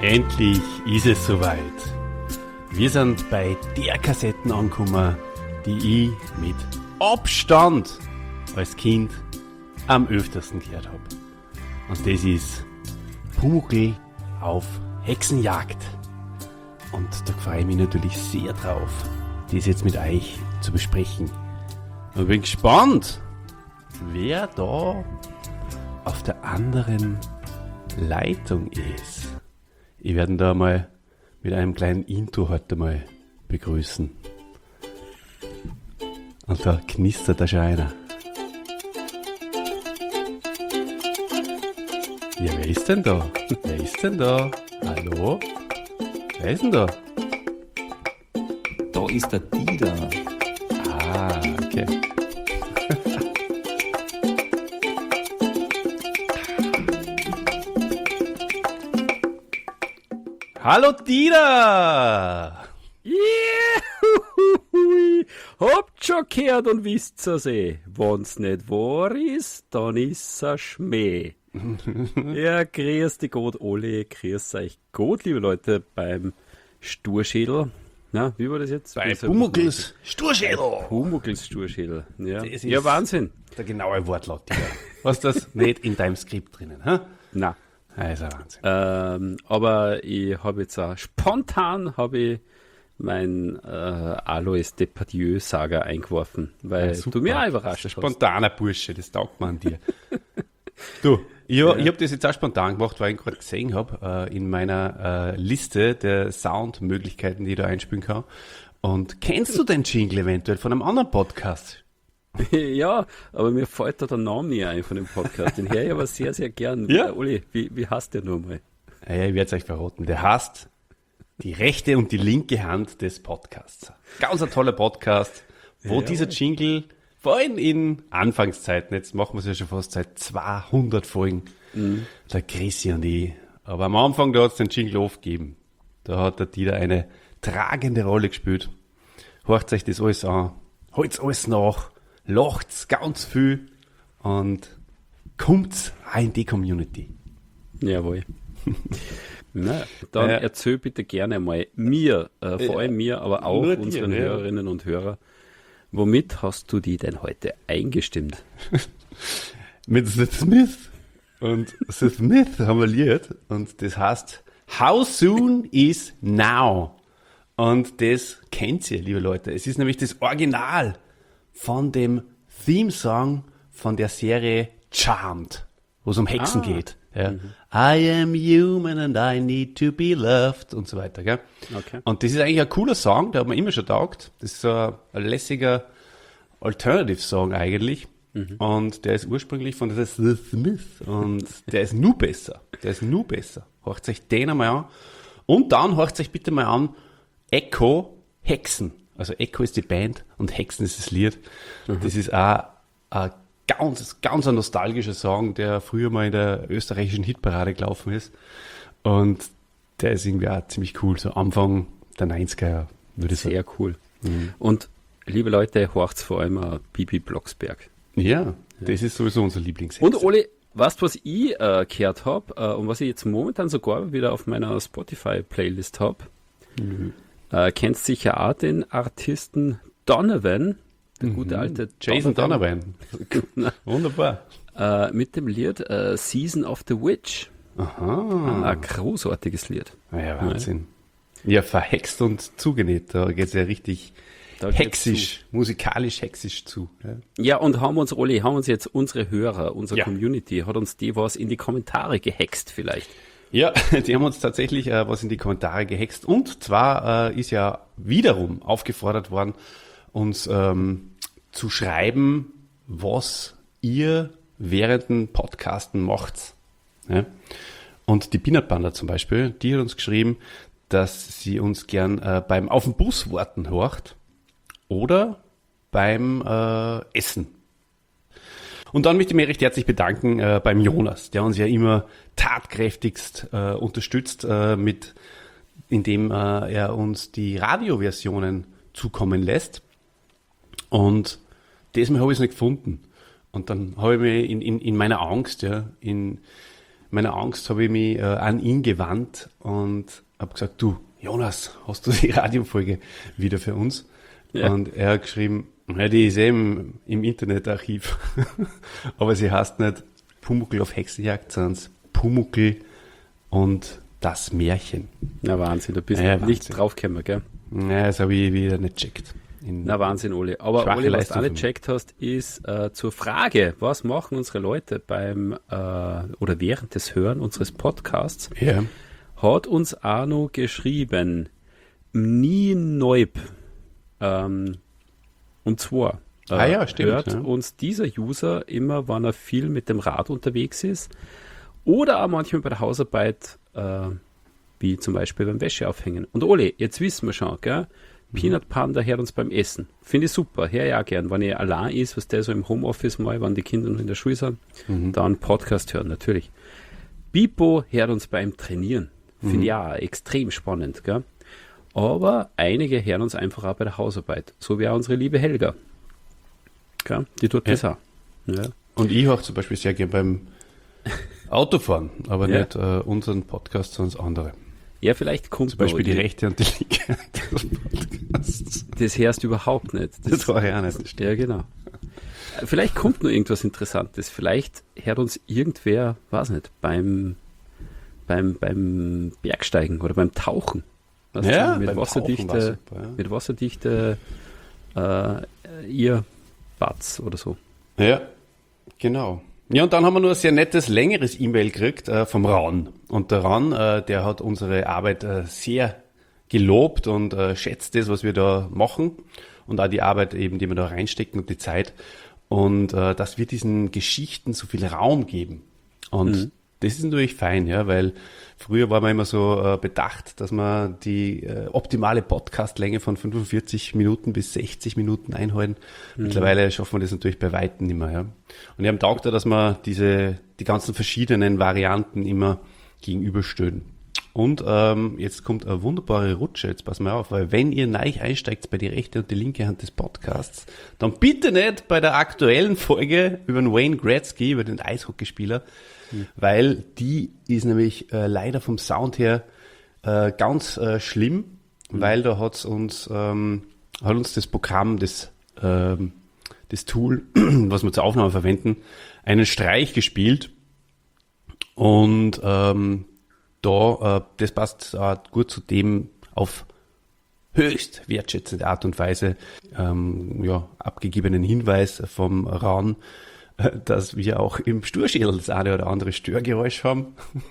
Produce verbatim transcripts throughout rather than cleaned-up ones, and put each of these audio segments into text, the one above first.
Endlich ist es soweit. Wir sind bei der Kassetten angekommen, die ich mit Abstand als Kind am öftersten gehört habe. Und das ist Pumuckl auf Hexenjagd. Und da freue ich mich natürlich sehr drauf, das jetzt mit euch zu besprechen. Und bin gespannt, wer da auf der anderen Leitung ist. Ich werde ihn da mal mit einem kleinen Intro heute mal begrüßen. Und da knistert der Scheiner. Ja, wer ist denn da? Wer ist denn da? Hallo? Wer ist denn da? Da ist der Dieter. Ah, okay. Hallo Dieter! Juhu, habt schon gehört und wisst es eh. Wenn's nicht wahr ist, dann ist er Schmäh. Ja, grüß dich Gott, Oli, grüß euch Gott, liebe Leute, beim Sturschädel. Na, wie war das jetzt? Bei Pumuckls Sturschädel! Pumuckls Sturschädel, ja. Das ist Ja, Wahnsinn. Der genaue Wortlaut, Dieter. Hast du das nicht in deinem Skript drinnen, hä? Na, Das ist ein Wahnsinn. ähm, aber ich habe jetzt auch spontan habe ich mein äh, Alois Depardieu-Saga eingeworfen, weil Ja, du mich auch Das überrascht ist ein hast. spontaner Bursche, das taugt man an dir. Du, ich, ja. ich habe das jetzt auch spontan gemacht, weil ich gerade gesehen habe, äh, in meiner äh, Liste der Soundmöglichkeiten, die ich da einspielen kann. Und kennst du den Jingle eventuell von einem anderen Podcast? Ja, aber mir fällt da der Name nie ein von dem Podcast. Den höre ich aber sehr, sehr gern. Ja. Äh, Uli, wie, wie heißt der nochmal? Ja, ja, ich werde es euch verraten. Der heißt die rechte und die linke Hand des Podcasts. Ganz ein toller Podcast, wo Ja. dieser Jingle, vor allem in Anfangszeiten, jetzt machen wir es ja schon fast seit zweihundert Folgen, Mhm. der Chrissy und ich. Aber am Anfang, da hat es den Jingle aufgegeben. Da hat der Dieter eine tragende Rolle gespielt. Hört euch das alles an, holt's alles nach, lacht's ganz viel und kommt's auch in die Community. Jawohl. Na, dann Ja. erzähl bitte gerne mal mir, äh, vor Ja. allem mir, aber auch Nur dir, unseren ja. Hörerinnen und Hörern, womit hast du die denn heute eingestimmt? Mit The Smith. Und The Smith haben wir ein Lied und das heißt How Soon is Now. Und das kennt ihr, liebe Leute. Es ist nämlich das Original von dem Theme-Song von der Serie Charmed, wo es um Hexen Ah. geht. Ja. I am human and I need to be loved und so weiter. Gell? Okay. Und das ist eigentlich ein cooler Song, der hat mir immer schon taugt. Das ist so ein, ein lässiger Alternative-Song eigentlich. Und der ist ursprünglich von der The Smith. Und der ist nur besser. Der ist nur besser. Hört euch den einmal an. Und dann hört euch bitte mal an Echo Hexen. Also Echo ist die Band und Hexen ist das Lied. Das ist auch ein ganz, ganz ein nostalgischer Song, der früher mal in der österreichischen Hitparade gelaufen ist. Und der ist irgendwie auch ziemlich cool. So Anfang der neunziger, würde ich sagen. Sehr cool. Und liebe Leute, horcht's vor allem auch Bibi Blocksberg. Ja, das ist sowieso unser Lieblingshexe. Und Oli, weißt du, was ich äh, gehört habe äh, und was ich jetzt momentan sogar wieder auf meiner Spotify-Playlist habe? Mhm. Äh, kennst sicher auch den Artisten Donovan, der gute alte Jason Donovan. Wunderbar. äh, mit dem Lied äh, Season of the Witch. Aha. Ein großartiges Lied. Ja, Wahnsinn. Ja, verhext und zugenäht. Da geht es ja richtig Da geht's hexisch, musikalisch hexisch zu. Ja. Ja, und haben uns, Oli, haben uns jetzt unsere Hörer, unsere Ja. Community, hat uns die was in die Kommentare gehext vielleicht? Ja, die haben uns tatsächlich äh, was in die Kommentare gehext. Und zwar äh, ist ja wiederum aufgefordert worden, uns ähm, zu schreiben, was ihr während dem Podcasten macht. Ja? Und die Peanut Panda zum Beispiel, die hat uns geschrieben, dass sie uns gern äh, beim Auf den Bus warten hört oder beim äh, Essen. Und dann möchte ich mich recht herzlich bedanken äh, beim Jonas, der uns ja immer tatkräftigst äh, unterstützt, äh, mit, indem äh, er uns die Radioversionen zukommen lässt. Und diesmal habe ich es nicht gefunden. Und dann habe ich mich in, in, in meiner Angst, ja, in meiner Angst habe ich mich äh, an ihn gewandt und habe gesagt, du, Jonas, hast du die Radiofolge wieder für uns? Ja. Und er hat geschrieben, ja, die ist eben im Internetarchiv, aber sie heißt nicht Pumuckl auf Hexenjagd, sondern Pumuckl und das Märchen. Na Wahnsinn, da bist du ja, nicht draufgekommen, gell? Ja, das habe ich wieder nicht checkt. Na Wahnsinn, Oli. Aber Oli, was du auch nicht checkt hast, ist äh, zur Frage, was machen unsere Leute beim äh, oder während des Hören unseres Podcasts, ja. hat uns Arno geschrieben, nie Neub. Ähm, und zwar äh, ah, ja, stimmt, hört ja. uns dieser User immer, wann er viel mit dem Rad unterwegs ist oder auch manchmal bei der Hausarbeit, äh, wie zum Beispiel beim Wäscheaufhängen. Und Oli, jetzt wissen wir schon, gell? Peanut Panda hört uns beim Essen. Finde ich super, hör ja gern. Wenn ihr allein ist, was der so im Homeoffice mal, wenn die Kinder noch in der Schule sind, mhm. dann Podcast hören, natürlich. Bipo hört uns beim Trainieren. Finde mhm. ich auch extrem spannend, gell? Aber einige hören uns einfach auch bei der Hausarbeit. So wie auch unsere liebe Helga. Gell? Die tut ja. das auch. Ja. Und ich auch zum Beispiel sehr gern beim Autofahren, aber ja. nicht äh, unseren Podcast, sondern das andere. Ja, vielleicht kommt zum Beispiel die die rechte und die linke des Podcasts. Das hörst du überhaupt nicht. Das, das war ja nicht. Ja, genau. Vielleicht kommt noch irgendwas Interessantes. Vielleicht hört uns irgendwer, weiß nicht, beim, beim, beim Bergsteigen oder beim Tauchen. Weißt ja, du, mit, beim wasserdichte, Tauchen war super, ja. mit wasserdichte äh, ihr Batz oder so. Ja, genau. Ja, und dann haben wir nur ein sehr nettes, längeres E-Mail gekriegt äh, vom Ran. Und der Ran, äh, der hat unsere Arbeit äh, sehr gelobt und äh, schätzt das, was wir da machen. Und auch die Arbeit eben, die wir da reinstecken und die Zeit. Und äh, dass wir diesen Geschichten so viel Raum geben. Und mhm. das ist natürlich fein, ja, weil früher war man immer so äh, bedacht, dass man die äh, optimale Podcastlänge von fünfundvierzig Minuten bis sechzig Minuten einhalten. Mhm. Mittlerweile schaffen wir das natürlich bei Weitem nicht mehr, ja. Und ich habe taugt da, dass man diese, die ganzen verschiedenen Varianten immer gegenüberstehen. Und ähm, jetzt kommt eine wunderbare Rutsche, jetzt pass mal auf, weil wenn ihr neu einsteigt bei die rechte und die linke Hand des Podcasts, dann bitte nicht bei der aktuellen Folge über den Wayne Gretzky, über den Eishockeyspieler, mhm. weil die ist nämlich äh, leider vom Sound her äh, ganz äh, schlimm, mhm. weil da hat's uns, ähm, hat uns das Programm, das, ähm, das Tool, was wir zur Aufnahme verwenden, einen Streich gespielt und ähm, da, äh, das passt äh, gut zu dem auf höchst wertschätzende Art und Weise ähm, ja, abgegebenen Hinweis vom Ran, äh, dass wir auch im Sturschädel das eine oder andere Störgeräusch haben.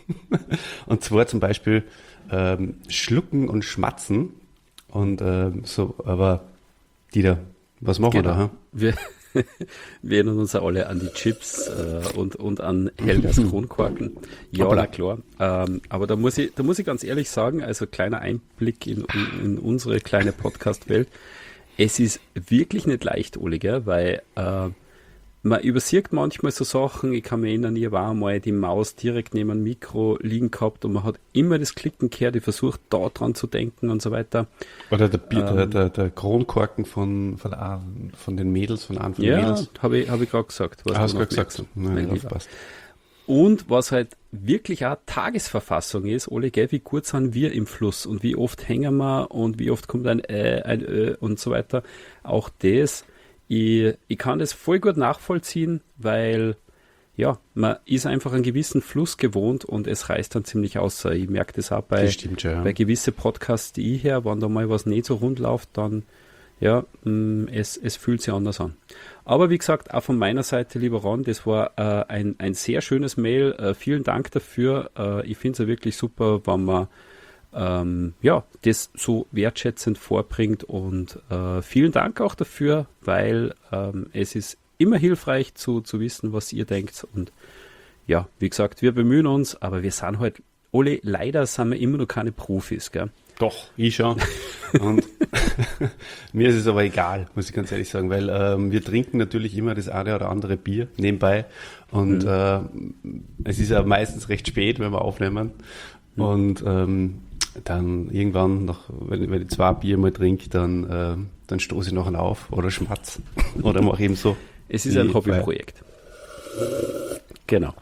Und zwar zum Beispiel ähm, Schlucken und Schmatzen. Und ähm, so, aber Dieter, was machen genau. wir da? Hm? Wir Wir erinnern uns alle an die Chips äh, und, und an Helgas Kronkorken. Ja, na klar. Ähm, aber da muss ich, da muss ich ganz ehrlich sagen, also kleiner Einblick in, in, in unsere kleine Podcast-Welt. Es ist wirklich nicht leicht, Oli, gell? Weil äh, man übersieht manchmal so Sachen. Ich kann mich erinnern, ich war einmal die Maus direkt neben dem Mikro liegen gehabt und man hat immer das Klicken gehört. Ich versucht da dran zu denken und so weiter. Oder der, ähm, der, der, der Kronkorken von, von, von den Mädels, von einem von den ja, Mädels. Ja, habe ich, hab ich gerade gesagt. Was ah, hast du gerade gesagt? Nein, aufpasst. Und was halt wirklich auch Tagesverfassung ist, Ole, gell, wie gut sind wir im Fluss und wie oft hängen wir und wie oft kommt ein Äh, ein Ö und so weiter. Auch das, ich, ich kann das voll gut nachvollziehen, weil ja, man ist einfach einen gewissen Fluss gewohnt und es reißt dann ziemlich aus. Ich merke das auch bei, das stimmt schon, ja. bei gewissen Podcasts, die ich höre, wenn da mal was nicht so rund läuft, dann ja, mh, es, es fühlt sich anders an. Aber wie gesagt, auch von meiner Seite, lieber Ron, das war äh, ein, ein sehr schönes Mail. Äh, vielen Dank dafür. Äh, ich finde es ja wirklich super, wenn man ähm, ja, das so wertschätzend vorbringt und äh, vielen Dank auch dafür, weil ähm, es ist immer hilfreich zu, zu wissen, was ihr denkt und ja, wie gesagt, wir bemühen uns, aber wir sind halt alle, leider sind wir immer noch keine Profis, gell? Doch, ich schon. Und mir ist es aber egal, muss ich ganz ehrlich sagen, weil ähm, wir trinken natürlich immer das eine oder andere Bier nebenbei und mhm. äh, es ist ja meistens recht spät, wenn wir aufnehmen mhm. und ähm, dann irgendwann, noch, wenn, wenn ich zwei Bier mal trinke, dann, äh, dann stoße ich noch einen auf oder schmatz oder mache eben so. Es ist ein Hobbyprojekt. Genau. Ah,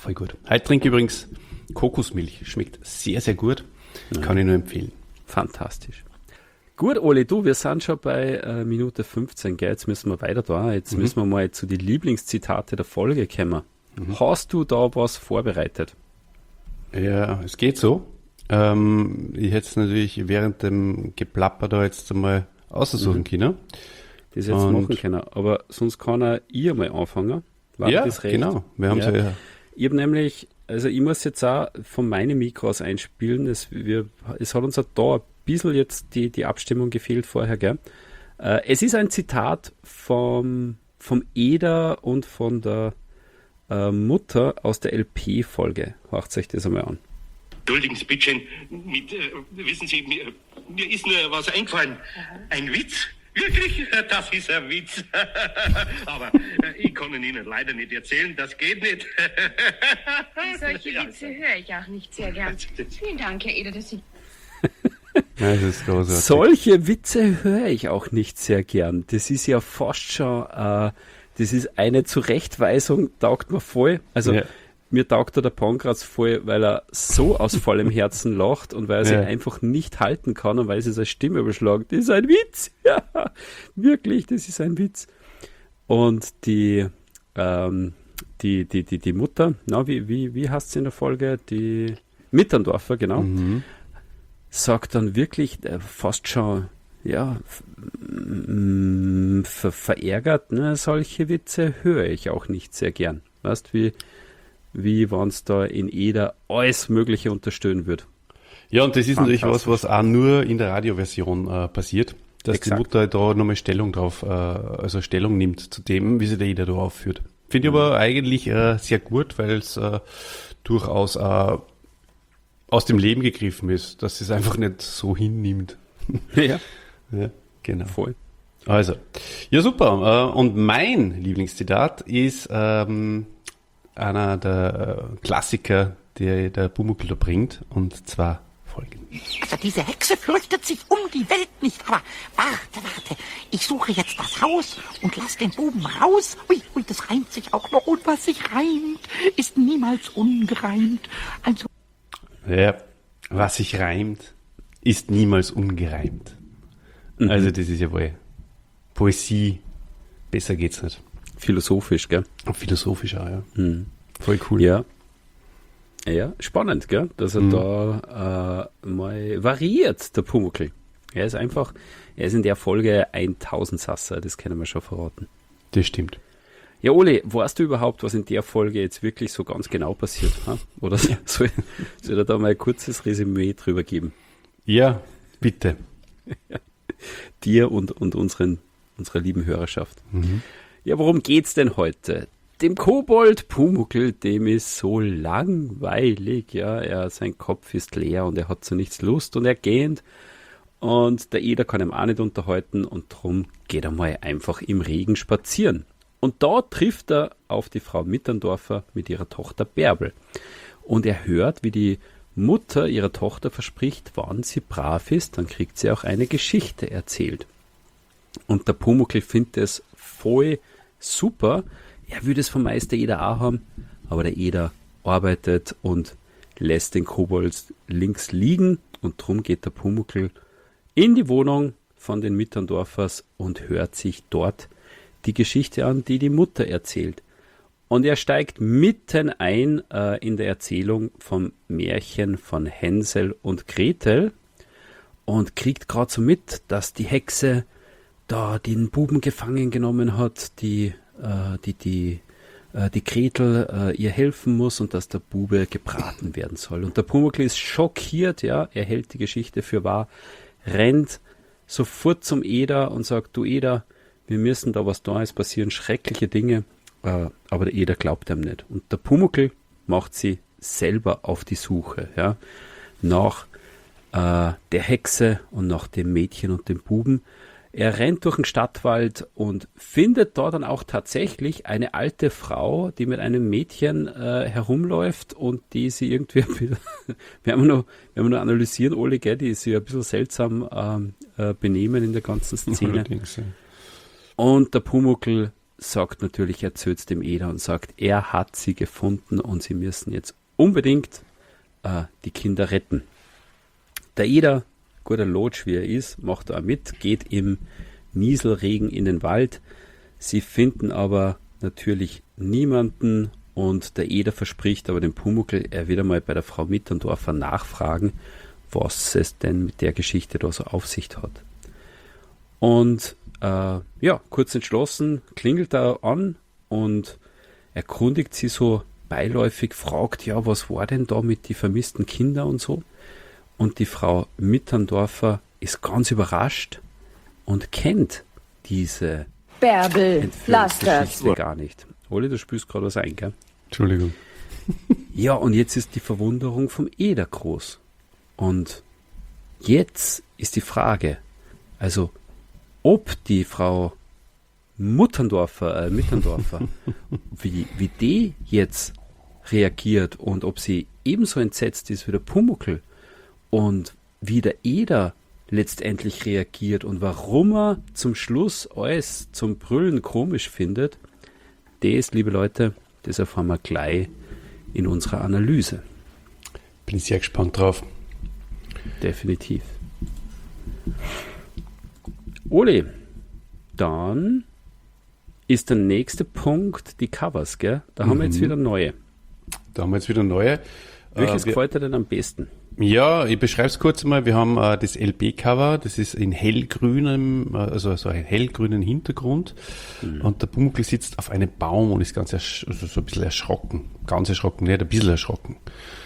voll gut. Heute trinke ich übrigens Kokosmilch. Schmeckt sehr, sehr gut. Ja. Kann ich nur empfehlen. Fantastisch. Gut, Oli, du, wir sind schon bei äh, Minute fünfzehn, gell? Jetzt müssen wir weiter da. Jetzt mhm. müssen wir mal zu den Lieblingszitate der Folge kommen. Mhm. Hast du da was vorbereitet? Ja, es geht so. Ähm, ich hätte es natürlich während dem Geplapper da jetzt einmal aussuchen mhm. können. Das jetzt machen können. Aber sonst kann er ich mal anfangen. War ja, das recht? Genau. Wir haben ja. ja. Ich habe nämlich, also ich muss jetzt auch von meinem Mikro aus einspielen. Es, wir, es hat uns auch da ein bisschen jetzt die, die Abstimmung gefehlt vorher, gell? Äh, es ist ein Zitat vom, vom Eder und von der äh, Mutter aus der L P-Folge. Hört euch das einmal an. Entschuldigen Sie bitte, mit, äh, wissen Sie, mir, mir ist nur was eingefallen. Ein Witz? Wirklich? Das ist ein Witz. Aber äh, ich kann Ihnen leider nicht erzählen, das geht nicht. Solche Witze höre ich auch nicht sehr gern. Vielen Dank, Herr Eder, dass Sie... Das ist großartig. Solche Witze höre ich auch nicht sehr gern. Das ist ja fast schon, äh, das ist eine Zurechtweisung, taugt mir voll. Also ja. Mir taugt der Pankratz voll, weil er so aus vollem Herzen lacht und weil er ja. sich einfach nicht halten kann und weil sie seine Stimme überschlagen. Das ist ein Witz. Ja, wirklich, das ist ein Witz. Und die, ähm, die, die, die, die Mutter, na, wie, wie, wie heißt sie in der Folge? Die Mitterndorfer, genau. Mhm. Sagt dann wirklich äh, fast schon, ja, ver- verärgert, ne? Solche Witze höre ich auch nicht sehr gern. Weißt wie wie wenn es da in Eder alles Mögliche unterstützen wird. Ja, und das ist natürlich was, was auch nur in der Radioversion äh, passiert, dass Exakt. Die Mutter da nochmal Stellung drauf, äh, also Stellung nimmt zu dem, wie sie der Eder da aufführt. Finde ich mhm. aber eigentlich äh, sehr gut, weil es äh, durchaus äh, aus dem Leben gegriffen ist, dass sie es einfach nicht so hinnimmt. Ja, ja genau. Voll. Also, ja super. Äh, und mein Lieblingszitat ist ähm, einer der Klassiker, der der Pumuckl da bringt, und zwar folgend. Also diese Hexe fürchtet sich um die Welt nicht, aber warte, warte, ich suche jetzt das Haus und lass den Buben raus. Ui, ui, das reimt sich auch noch, und was sich reimt, ist niemals ungereimt. Also... Ja, was sich reimt, ist niemals ungereimt. Mhm. Also das ist ja wohl Poesie, besser geht's nicht. Philosophisch, gell? Philosophisch auch, ja. Mhm. Voll cool. Ja. Ja, spannend, gell? Dass er mhm. da äh, mal variiert, der Pumuckl. Er ist einfach, er ist in der Folge ein Tausendsasser, das können wir schon verraten. Das stimmt. Ja, Oli, weißt du überhaupt, was in der Folge jetzt wirklich so ganz genau passiert? Ha? Oder soll, soll ich da mal ein kurzes Resümee drüber geben? Ja, bitte. Dir und, und unseren, unserer lieben Hörerschaft. Mhm. Ja, worum geht's denn heute? Dem Kobold Pumuckl, dem ist so langweilig, ja, er, sein Kopf ist leer und er hat zu nichts Lust und er gähnt und der Eder kann ihm auch nicht unterhalten und drum geht er mal einfach im Regen spazieren. Und da trifft er auf die Frau Mitterndorfer mit ihrer Tochter Bärbel und er hört, wie die Mutter ihrer Tochter verspricht, wann sie brav ist, dann kriegt sie auch eine Geschichte erzählt. Und der Pumuckl findet es voll super. Er würde es vom Meister Eder auch haben, aber der Eder arbeitet und lässt den Kobold links liegen und drum geht der Pumuckl in die Wohnung von den Mitterndorfers und hört sich dort die Geschichte an, die die Mutter erzählt. Und er steigt mitten ein äh, in der Erzählung vom Märchen von Hänsel und Gretel und kriegt gerade so mit, dass die Hexe da den Buben gefangen genommen hat, die äh, die, die, äh, die Gretel äh, ihr helfen muss und dass der Bube gebraten werden soll. Und der Pumuckl ist schockiert, ja, er hält die Geschichte für wahr, rennt sofort zum Eder und sagt, du Eder, wir müssen da was da ist, passieren schreckliche Dinge, äh, aber der Eder glaubt ihm nicht. Und der Pumuckl macht sie selber auf die Suche, ja, nach äh, der Hexe und nach dem Mädchen und dem Buben. Er rennt durch den Stadtwald und findet da dann auch tatsächlich eine alte Frau, die mit einem Mädchen äh, herumläuft und die sie irgendwie ein bisschen, werden wir noch, werden wir noch analysieren, Oli, gell, die ist ja ein bisschen seltsam ähm, äh, benehmen in der ganzen Szene. Ja. Und der Pumuckl sagt natürlich, erzählt es dem Eder und sagt, er hat sie gefunden und sie müssen jetzt unbedingt äh, die Kinder retten. Der Eder, guter Lotsch wie er ist, macht da mit, geht im Nieselregen in den Wald. Sie finden aber natürlich niemanden und der Eder verspricht aber dem Pumuckl, er wird einmal bei der Frau Mitterndorfer nachfragen, was es denn mit der Geschichte da so auf sich hat. Und äh, ja, kurz entschlossen, klingelt er an und erkundigt sie so beiläufig, fragt, ja, was war denn da mit den vermissten Kindern und so? Und die Frau Mitterndorfer ist ganz überrascht und kennt diese Bärbel, lass das. Entführungsgeschichte gar nicht. Oli, du spürst gerade was ein, gell? Entschuldigung. Ja, und jetzt ist die Verwunderung vom Eder groß. Und jetzt ist die Frage, also ob die Frau Mitterndorfer, äh, Mitterndorfer, wie, wie die jetzt reagiert und ob sie ebenso entsetzt ist wie der Pumuckl und wie der Eder letztendlich reagiert und warum er zum Schluss alles zum Brüllen komisch findet, das, liebe Leute, das erfahren wir gleich in unserer Analyse. Bin ich sehr gespannt drauf. Definitiv. Oli, dann ist der nächste Punkt die Covers, gell? Da haben wir jetzt wieder neue. Da haben wir jetzt wieder neue. Welches äh, wir, gefällt dir denn am besten? Ja, ich beschreibe es kurz mal. Wir haben äh, das L P-Cover, das ist in hellgrünem, äh, also so einen hellgrünen Hintergrund. Mhm. Und der Pumuckl sitzt auf einem Baum und ist ganz ersch- also so ein bisschen erschrocken. Ganz erschrocken, nicht ein bisschen erschrocken.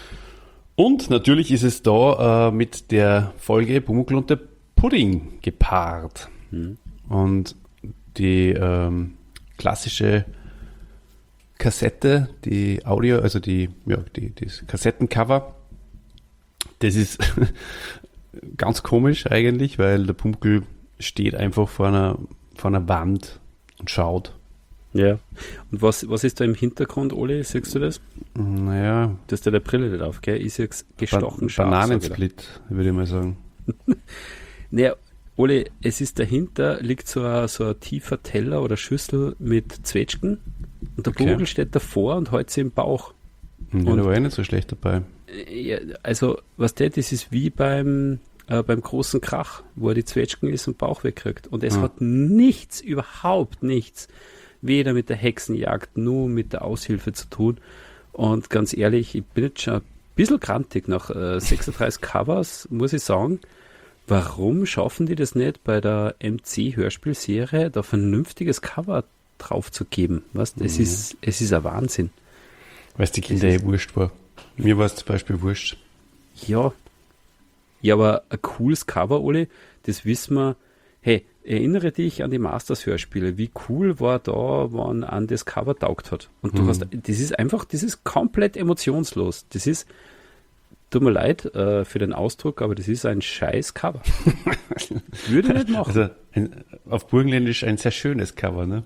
Und natürlich ist es da äh, mit der Folge Pumuckl und der Pudding gepaart. Mhm. Und die ähm, klassische Kassette, die Audio, also die, ja, die, das Kassettencover, das ist ganz komisch eigentlich, weil der Pumuckl steht einfach vor einer, vor einer Wand und schaut. Ja. Und was, was ist da im Hintergrund, Oli? Siehst du das? Naja. Du hast ja der Brille nicht auf, gell? Ich sehe gestochen Ba- scharf. Bananensplit, würde ich mal sagen. Naja, Oli, es ist dahinter, liegt so ein, so ein tiefer Teller oder Schüssel mit Zwetschgen und der Okay. Pumuckl steht davor und hält sie im Bauch. Ja, Und- da war ich nicht so schlecht dabei. Ja, also, was der, das ist wie beim, äh, beim großen Krach, wo er die Zwetschgen ist und Bauch wegkriegt. Und es Ja. hat nichts, überhaupt nichts, weder mit der Hexenjagd, nur mit der Aushilfe zu tun. Und ganz ehrlich, ich bin jetzt schon ein bisschen grantig nach äh, sechsunddreißig Covers, muss ich sagen. Warum schaffen die das nicht bei der M C-Hörspielserie, da vernünftiges Cover drauf zu geben? Was? Es, Mhm. ist, es ist ein Wahnsinn. Weil es die Kinder eh wurscht war. Mir war es zum Beispiel wurscht. Ja. Ja, aber ein cooles Cover, Oli, das wissen wir. Hey, erinnere dich an die Masters-Hörspiele. Wie cool war da, wann an das Cover taugt hat. Und du Mhm. hast, das ist einfach, das ist komplett emotionslos. Das ist, tut mir leid äh, für den Ausdruck, aber das ist ein scheiß Cover. Würde ich nicht machen. Also ein, auf Burgenländisch ein sehr schönes Cover, ne?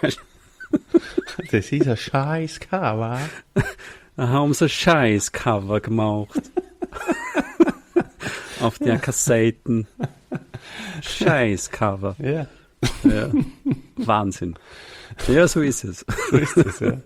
Das ist ein scheiß Cover. Da haben sie ein scheiß Cover gemacht. Auf der Kassetten. Scheiß Cover. Ja. Ja. Wahnsinn. Ja, so ist es. So ist das, ja.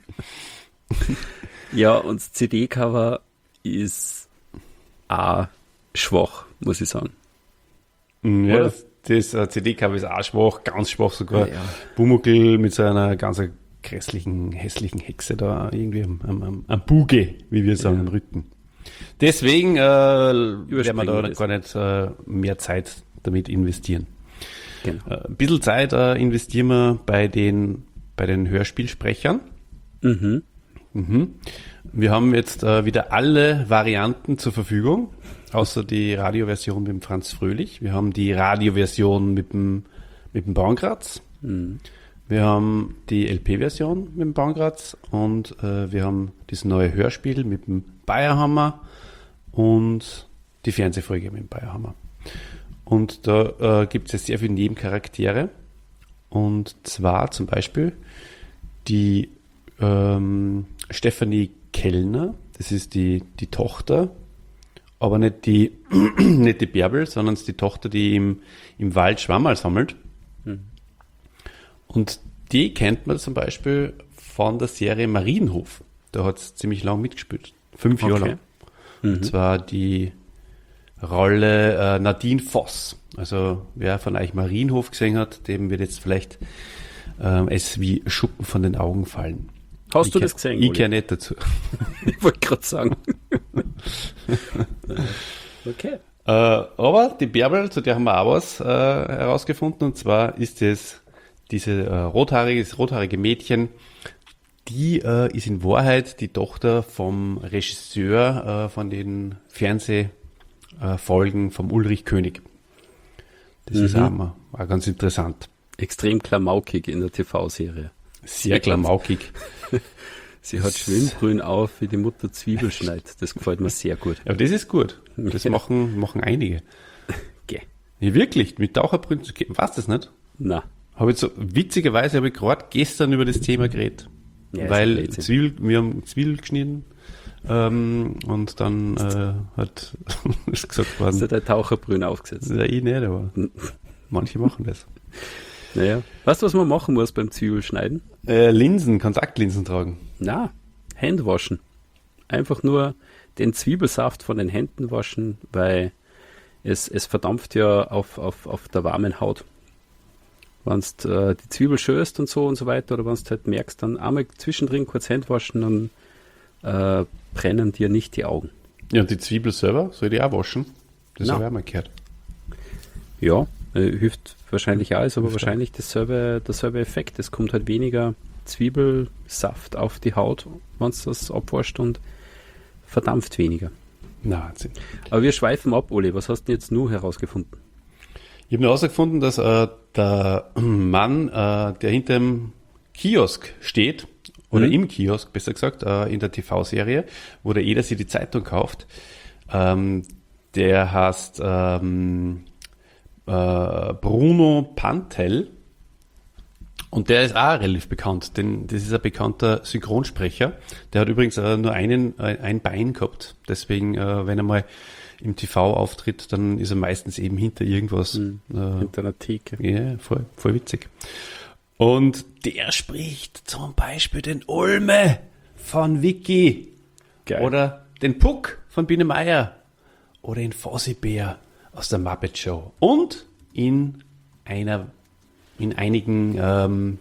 Ja, und das C D-Cover ist auch schwach, muss ich sagen. Mm, Ja, Oder? das, das äh, C D-Cover ist auch schwach, ganz schwach sogar. Ja, ja. Pumuckl mit so einer ganz grässlichen, hässlichen Hexe da irgendwie am, am, am, am Buge, wie wir sagen, Ja. am Rücken. Deswegen äh, werden wir Überspringen da wir das. gar nicht äh, mehr Zeit damit investieren. Genau. Äh, ein bisschen Zeit äh, investieren wir bei den, bei den Hörspielsprechern. Mhm. Mhm. Wir haben jetzt äh, wieder alle Varianten zur Verfügung, außer die Radioversion mit dem Franz Fröhlich. Wir haben die Radioversion mit dem, mit dem Bauernkratz. Mhm. Wir haben die L P-Version mit dem Bauernkratz und äh, wir haben das neue Hörspiel mit dem Bayerhammer und die Fernsehfolge mit dem Bayerhammer. Und da äh, gibt es ja sehr viele Nebencharaktere. Und zwar zum Beispiel die ähm, Stefanie Kellner, das ist die, die Tochter, aber nicht die, nicht die Bärbel, sondern es ist die Tochter, die im, im Wald Schwammerl sammelt. Und die kennt man zum Beispiel von der Serie Marienhof. Da hat es ziemlich lang mitgespielt. Fünf Jahre Okay. lang. Und zwar die Rolle äh, Nadine Voss. Also wer von euch Marienhof gesehen hat, dem wird jetzt vielleicht ähm, es wie Schuppen von den Augen fallen. Hast ich du kehr- das gesehen, Ich Uli? kenne nicht dazu. Ich wollte gerade sagen. Okay. Äh, aber die Bärbel, zu der haben wir auch was äh, herausgefunden, und zwar ist es diese äh, rothaarige, das rothaarige Mädchen, die äh, ist in Wahrheit die Tochter vom Regisseur äh, von den Fernsehfolgen vom Ulrich König. Das ist auch, mal, auch ganz interessant. Extrem klamaukig in der T V-Serie. Sehr klamaukig. Sie hat Schwimmbrühen auf, wie die Mutter Zwiebel schneidet. Das gefällt mir sehr gut. Aber das ist gut. Das machen, machen einige. Geh. Ja, wirklich, mit Taucherbrühen, weißt du das nicht? Na, Habe ich so, witzigerweise habe ich gerade gestern über das Thema geredet. Ja, ist ein weil Blödsinn. Zwiebel, wir haben Zwiebel geschnitten ähm, und dann äh, hat ist gesagt hast du worden, deine Taucherbrühen aufgesetzt? ja, ich nicht, aber manche machen das. Naja. Weißt du, was man machen muss beim Zwiebelschneiden? Äh, Linsen, Kontaktlinsen tragen. Na, Hände waschen. Einfach nur den Zwiebelsaft von den Händen waschen, weil es, es verdampft ja auf, auf, auf der warmen Haut. Wenn du äh, die Zwiebel schörst und so und so weiter, oder wenn du halt merkst, dann einmal zwischendrin kurz Hände waschen, dann äh, brennen dir nicht die Augen. Ja, und die Zwiebel selber soll die auch waschen. Das Na. habe ich auch mal gehört. Ja, äh, hilft wahrscheinlich auch, ist aber wahrscheinlich dasselbe, derselbe Effekt. Es kommt halt weniger Zwiebelsaft auf die Haut, wenn du das abwascht, und verdampft weniger. Na, Wahnsinn. Aber wir schweifen ab, Oli. Was hast du denn jetzt nur herausgefunden? Ich habe nur herausgefunden, dass äh, der Mann, äh, der hinter dem Kiosk steht, oder Mhm. im Kiosk, besser gesagt, äh, in der T V-Serie, wo der jeder sich die Zeitung kauft, ähm, der heißt ähm, äh, Bruno Pantel, und der ist auch relativ bekannt, denn das ist ein bekannter Synchronsprecher. Der hat übrigens äh, nur einen, äh, ein Bein gehabt, deswegen, äh, wenn er mal im T V auftritt, dann ist er meistens eben hinter irgendwas. Äh, Hinter einer Theke. ja, voll, voll witzig. Und der spricht zum Beispiel den Ulme von Vicky. Geil. Oder den Puck von Biene Meier. Oder den Fossibär aus der Muppet Show. Und in einer, in einigen ähm,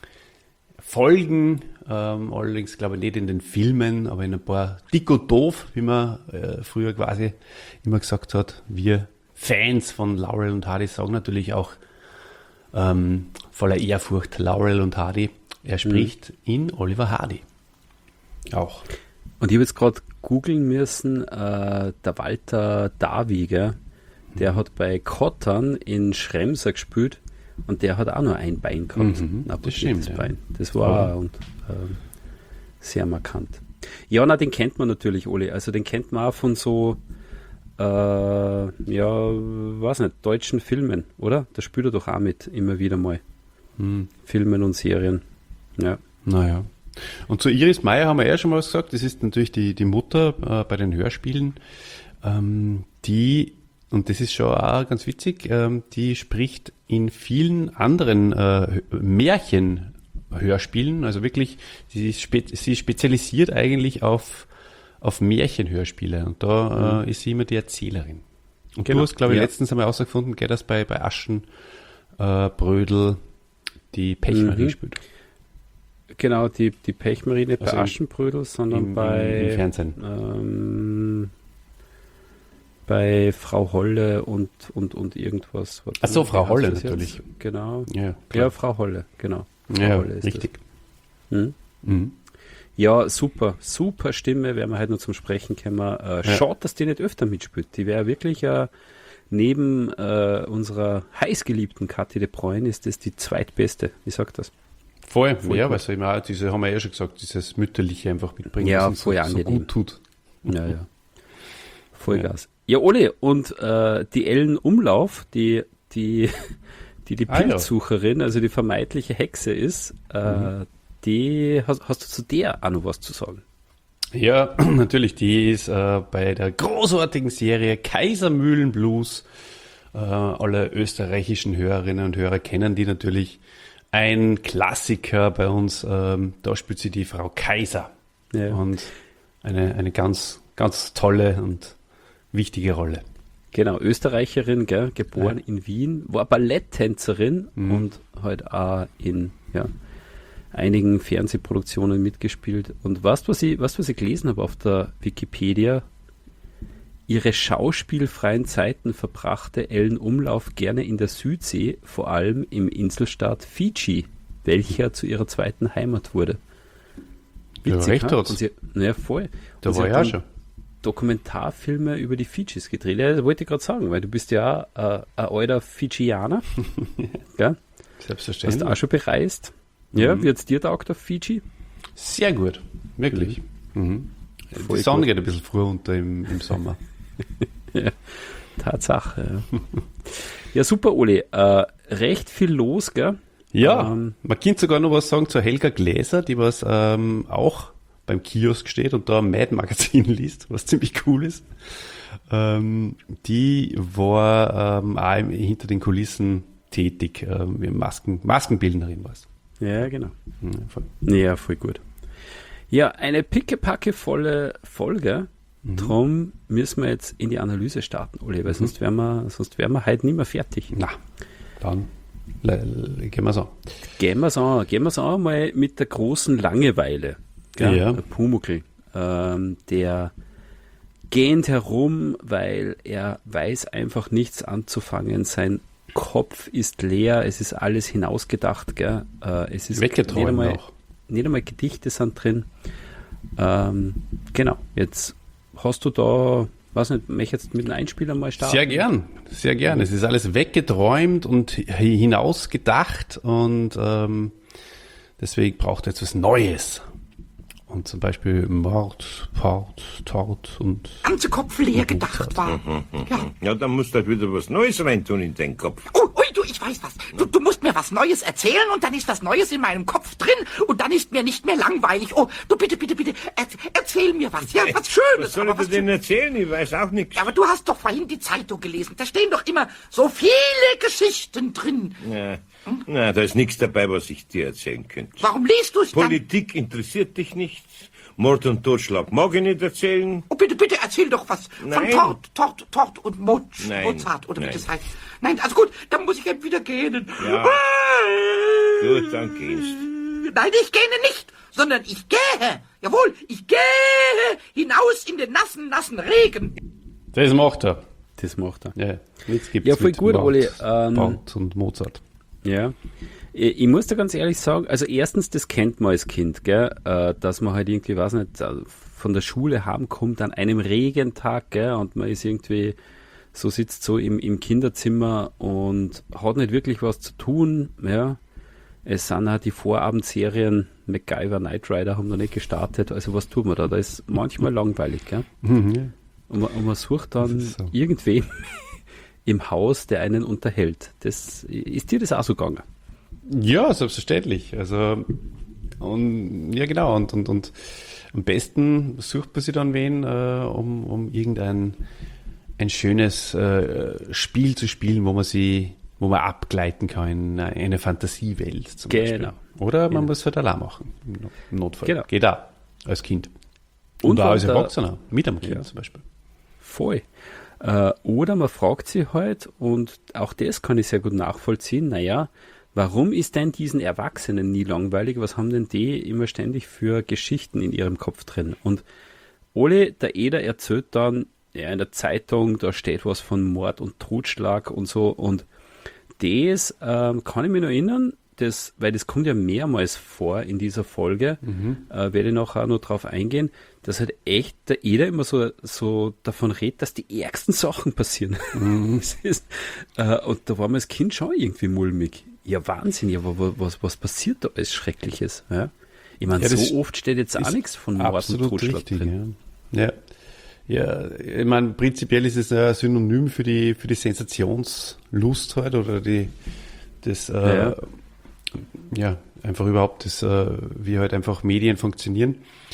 Folgen, ähm, allerdings glaube ich nicht in den Filmen, aber in ein paar dick und doof, wie man äh, früher quasi immer gesagt hat. Wir Fans von Laurel und Hardy sagen natürlich auch ähm, voller Ehrfurcht Laurel und Hardy. Er spricht in Oliver Hardy. Auch. Und ich habe jetzt gerade googeln müssen, äh, der Walter Davi, gell? Der hat bei Kottern in Schremser gespielt, und der hat auch nur ein Bein gehabt. Mhm, ein das stimmt, ja. Bein. Das war auch und, ähm, sehr markant. Ja, na, den kennt man natürlich, Oli. Also den kennt man auch von so, äh, ja, weiß nicht, deutschen Filmen, oder? Da spielt er doch auch mit, immer wieder mal. Hm. Filmen und Serien. Ja. Naja. Und zu Iris Meier haben wir ja schon mal was gesagt. Das ist natürlich die, die Mutter äh, bei den Hörspielen. Ähm, die, und das ist schon auch ganz witzig, ähm, die spricht in vielen anderen äh, Märchenhörspielen. Also wirklich, sie ist, spe sie ist spezialisiert eigentlich auf, auf Märchenhörspiele. Und da äh, ist sie immer die Erzählerin. Und Genau. du hast, glaube ich, Ja. letztens einmal herausgefunden, gell, dass bei, bei Aschen äh, Brödel die Pechmarie Mhm. spielt. Genau, die, die Pechmarine bei Also im- Aschenbrödel, sondern Im, bei, im, Im Fernsehen. ähm, bei Frau Holle und, und, und irgendwas. Warte Ach so, mal, Frau wie heißt Holle das jetzt? natürlich. Genau. Ja, Ja, klar. Frau Holle, genau. Frau Ja, Holle ist richtig. das. Hm? Mhm. Ja, super, super Stimme, werden wir halt nur zum Sprechen kommen. Äh, Ja. Schade, dass die nicht öfter mitspielt. Die wäre wirklich äh, neben äh, unserer heißgeliebten Kathi de Bruyne ist das die zweitbeste. Wie sagt das? Voll, Voll ja, gut. weil so immer auch diese, haben wir ja schon gesagt, dieses Mütterliche einfach mitbringen, Ja, was uns voll so, so angenehm. gut tut. Ja, ja. Vollgas. Ja, Ole, und äh, die Ellen Umlauf, die die, die, die Ah, ja. Pilzsucherin, also die vermeintliche Hexe ist, äh, die hast, hast du zu der auch noch was zu sagen? Ja, natürlich, die ist äh, bei der großartigen Serie Kaisermühlenblues. Äh, alle österreichischen Hörerinnen und Hörer kennen die natürlich. ein Klassiker bei uns, ähm, da spielt sie die Frau Kaiser. Ja. Und eine, eine ganz, ganz tolle und wichtige Rolle. Genau, Österreicherin, gell, geboren Ja. in Wien, war Balletttänzerin Mhm. und halt auch in ja, einigen Fernsehproduktionen mitgespielt. Und weißt du, was ich, weißt, was ich gelesen habe auf der Wikipedia? Ihre schauspielfreien Zeiten verbrachte Ellen Umlauf gerne in der Südsee, vor allem im Inselstaat Fidschi, welcher zu ihrer zweiten Heimat wurde. Ja, recht ha? hat's. Und sie, ja, voll. Da Und sie war hat ich auch dann schon. Dokumentarfilme über die Fidschis gedreht. Ja, das wollte ich gerade sagen, weil du bist ja auch, äh, ein alter Fidschianer. Gell? Hast Selbstverständlich. du auch schon bereist? Ja, wie hat's dir taugt auf Fidji? Sehr gut, wirklich. Mhm. Voll Die Sonne gut. geht ein bisschen früher unter im, im Sommer. Tatsache. Ja, ja super, Oli. Äh, recht viel los, gell? Ja, Ähm, man könnte sogar noch was sagen zur Helga Gläser, die was ähm, auch beim Kiosk steht und da ein Mad-Magazin liest, was ziemlich cool ist. Ähm, die war ähm, auch im, hinter den Kulissen tätig, ähm, wie Masken, Maskenbildnerin war es. Ja, genau. Ja, voll. Ja, voll gut. Ja, eine pickepackevolle Folge. Mhm. Drum müssen wir jetzt in die Analyse starten, Oli, weil sonst wären wir, sonst wären wir heute nicht mehr fertig. Na, dann le- le- gehen wir so. Gehen wir's an, gehen wir's an mal mit der großen Langeweile. Gell? Ja. Der Pumuckl, ähm, der gähnt herum, weil er weiß einfach nichts anzufangen. Sein Kopf ist leer, es ist alles hinausgedacht. Gell? Äh, es ist Weggeträumt nicht einmal, auch. nicht einmal Gedichte sind drin. Ähm, genau, jetzt hast du da, weiß nicht, möchtest jetzt mit einem Einspieler mal starten? Sehr gern, sehr gern. Es ist alles weggeträumt und hi- hinausgedacht und ähm, deswegen braucht er jetzt was Neues. Und zum Beispiel Mord, Port, Tort und Ganze Kopf leer gedacht war. Ja. Ja, dann musst du halt wieder was Neues reintun in deinen Kopf. Oh, ui, du, ich weiß was. Du, du musst mir was Neues erzählen und dann ist was Neues in meinem Kopf drin und dann ist mir nicht mehr langweilig. Oh, du bitte, bitte, bitte, er, erzähl mir was. Ja, was Schönes. Was soll ich aber dir denn erzählen? Ich weiß auch nichts. Ja, aber du hast doch vorhin die Zeitung gelesen. Da stehen doch immer so viele Geschichten drin. Ja. Na, da ist nichts dabei, was ich dir erzählen könnte. Warum liest du es dann? Politik interessiert dich nicht. Mord und Totschlag mag ich nicht erzählen. Oh, bitte, bitte, erzähl doch was von Nein. Tort, Tort, Tort und Mot, Nein. Mozart, oder wie Nein. das heißt. Nein, also gut, dann muss ich eben wieder gehen. Ja. Gut, dann gehst. Nein, ich gehe nicht, sondern ich gehe. Jawohl, ich gehe hinaus in den nassen, nassen Regen. das macht er. Das macht er. Ja, nichts gibt's Ja, voll mit gut, Mord, Oli. Ähm, Barth und Mozart. Ja. Ich ich muss da ganz ehrlich sagen, also erstens, das kennt man als Kind, gell, äh, dass man halt irgendwie, weiß nicht, äh, von der Schule heimkommt an einem Regentag, gell, und man ist irgendwie, so sitzt so im, im Kinderzimmer und hat nicht wirklich was zu tun, ja. Es sind halt die Vorabendserien, MacGyver, Knight Rider haben noch nicht gestartet, also was tut man da? Da ist manchmal langweilig, gell. Und man, und man sucht dann Das ist so. irgendwen im Haus, der einen unterhält. Das, ist dir das auch so gegangen? Ja, selbstverständlich. Also, und ja genau, und, und, und am besten sucht man sich dann wen, äh, um, um irgendein ein schönes äh, Spiel zu spielen, wo man sie, wo man abgleiten kann in eine Fantasiewelt zum Genau. Beispiel. Oder man Genau. muss es halt allein machen. Im Notfall. Genau. Geht auch als Kind. Und, Und auch wenn als der- Erwachsener. Mit einem Kind Ja. zum Beispiel. Voll. Äh, oder man fragt sich halt, und auch das kann ich sehr gut nachvollziehen, naja, warum ist denn diesen Erwachsenen nie langweilig? Was haben denn die immer ständig für Geschichten in ihrem Kopf drin? Und Ole, der Eder erzählt dann, ja, in der Zeitung, da steht was von Mord und Totschlag und so. Und das ähm, kann ich mich noch erinnern, das, weil das kommt ja mehrmals vor in dieser Folge, äh, werde ich nachher noch drauf eingehen, dass halt echt der Eder immer so, so davon redet, dass die ärgsten Sachen passieren. Das ist, äh, und da war mir als Kind schon irgendwie mulmig. Ja, Wahnsinn, ja, wa- was, was passiert da alles Schreckliches? Ja? Ich meine, Ja, das so oft steht jetzt auch ist nichts von Mord und Absolut Totschlag richtig, drin. ja. ja. Ja, ich meine, prinzipiell ist es ein Synonym für die, für die Sensationslust halt oder die, das, äh, Ja. ja, einfach überhaupt das, äh, wie halt einfach Medien funktionieren.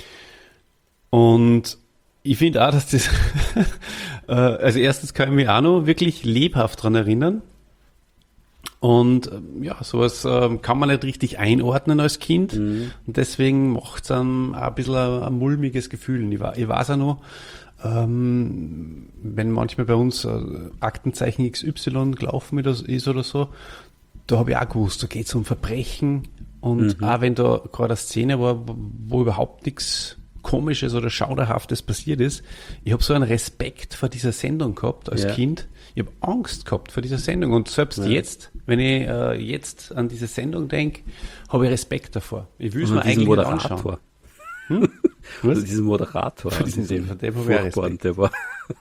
Und ich finde auch, dass das, äh, also erstens kann ich mich auch noch wirklich lebhaft dran erinnern, Und ähm, ja, sowas ähm, kann man nicht richtig einordnen als Kind. Mhm. Und deswegen macht es einem auch ein bisschen ein, ein mulmiges Gefühl. Ich, ich weiß auch noch, ähm, wenn manchmal bei uns äh, Aktenzeichen X Y gelaufen ist oder so, da habe ich auch gewusst, da geht es um Verbrechen. Und mhm. auch wenn da gerade eine Szene war, wo überhaupt nichts Komisches oder Schauderhaftes passiert ist, ich habe so einen Respekt vor dieser Sendung gehabt als ja. Kind. Ich habe Angst gehabt vor dieser Sendung. Und selbst ja. jetzt, wenn ich äh, jetzt an diese Sendung denke, habe ich Respekt davor. Ich will es mir eigentlich nicht anschauen. Hm? Was? Also diesen Moderator. Diesen, den, von dem habe ich Respekt. Der war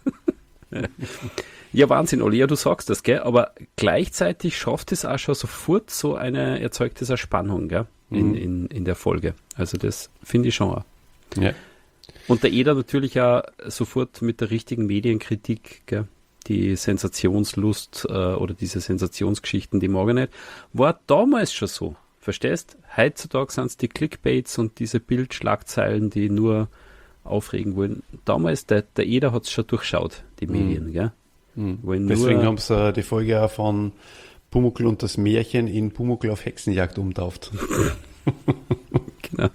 ja, Wahnsinn, Olli, ja, du sagst das, gell? Aber gleichzeitig schafft es auch schon sofort so eine, erzeugt es eine Spannung, gell? In, mhm. in, in der Folge. Also das finde ich schon auch. Ja. Und der Eder natürlich auch sofort mit der richtigen Medienkritik, gell? Die Sensationslust äh, oder diese Sensationsgeschichten, die mag ich nicht, war damals schon so. Verstehst? Heutzutage sind es die Clickbaits und diese Bildschlagzeilen, die nur aufregen wollen. Damals, der, der Eder hat es schon durchschaut, die Medien. Mhm. Gell? Mhm. Deswegen haben sie äh, die Folge auch von Pumuckl und das Märchen in Pumuckl auf Hexenjagd umtauft. Genau.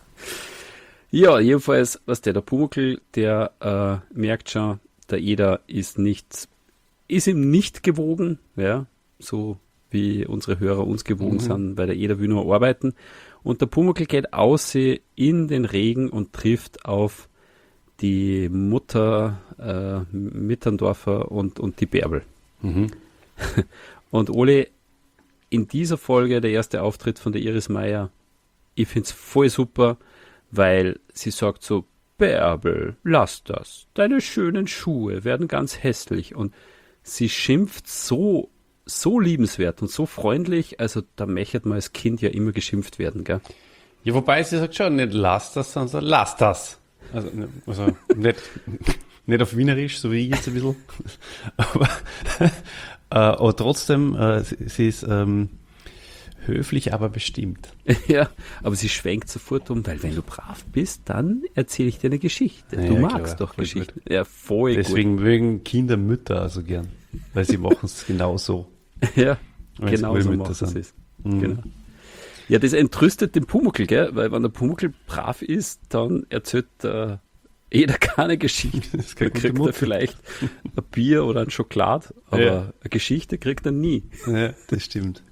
Ja, jedenfalls, was der, der Pumuckl, der äh, merkt schon, der Eder ist nicht, ist ihm nicht gewogen, ja, so wie unsere Hörer uns gewogen mhm. sind, weil der Eder will nur arbeiten. Und der Pumuckl geht aus in den Regen und trifft auf die Mutter äh, Mitterndorfer und, und die Bärbel. Mhm. Und Ole, in dieser Folge, der erste Auftritt von der Iris Meier, ich finde es voll super, weil sie sagt so, Bärbel, lass das, deine schönen Schuhe werden ganz hässlich. Und sie schimpft so, so liebenswert und so freundlich, also da möchte man als Kind ja immer geschimpft werden, gell? Ja, wobei sie sagt schon, nicht lass das, sondern lass das. Also, also nicht, nicht auf Wienerisch, so wie ich jetzt ein bisschen. Aber, äh, aber trotzdem, äh, sie, sie ist ähm, höflich, aber bestimmt. Ja, aber sie schwenkt sofort um, weil wenn du brav bist, dann erzähle ich dir eine Geschichte. Ja, du ja, magst klar, doch Geschichten. Gut. Ja, voll Deswegen gut. mögen Kinder Mütter also gern, weil sie machen es genau so. Ja, genau so machen sie es. Mhm. Genau. Ja, das entrüstet den Pumuckl, gell? Weil wenn der Pumuckl brav ist, dann erzählt der Eder keine Geschichte. Das dann kriegt er vielleicht ein Bier oder ein Schokolad, aber ja. eine Geschichte kriegt er nie. Ja, das stimmt.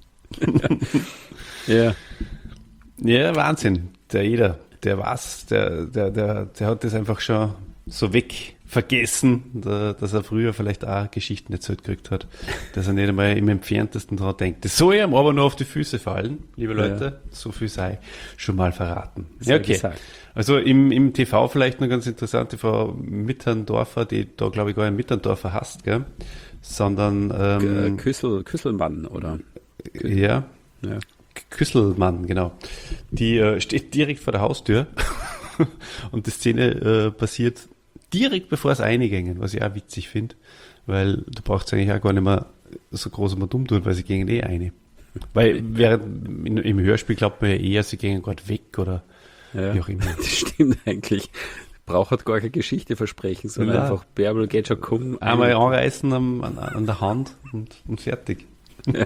Ja. Ja, Wahnsinn. Der Eder, der was, der, der, der, der hat das einfach schon so weg vergessen, da, dass er früher vielleicht auch Geschichten erzählt gekriegt hat, dass er nicht einmal im Entferntesten daran denkt. Das soll ihm aber nur auf die Füße fallen, liebe Leute. Ja. So viel sei schon mal verraten. Ja, okay. Gesagt. Also im, im T V vielleicht noch ganz interessant, die Frau Mitterndorfer, die da glaube ich gar nicht Mitterndorfer hasst, gell? Sondern ähm, Küssel, Küsselmann, oder? Ja, ja. Küsselmann, genau. Die äh, steht direkt vor der Haustür und die Szene äh, passiert direkt bevor es reingehen, was ich auch witzig finde, weil da braucht es eigentlich auch gar nicht mehr so groß und dumm tun, weil sie gehen eh eine. Weil während in, im Hörspiel glaubt man ja eher, sie gehen gerade weg oder ja, wie auch immer. Das stimmt eigentlich. Braucht halt gar keine Geschichte versprechen, sondern ja. einfach Bärbel geht schon kommen. Einmal anreißen am, an, an der Hand und, und fertig. Ja,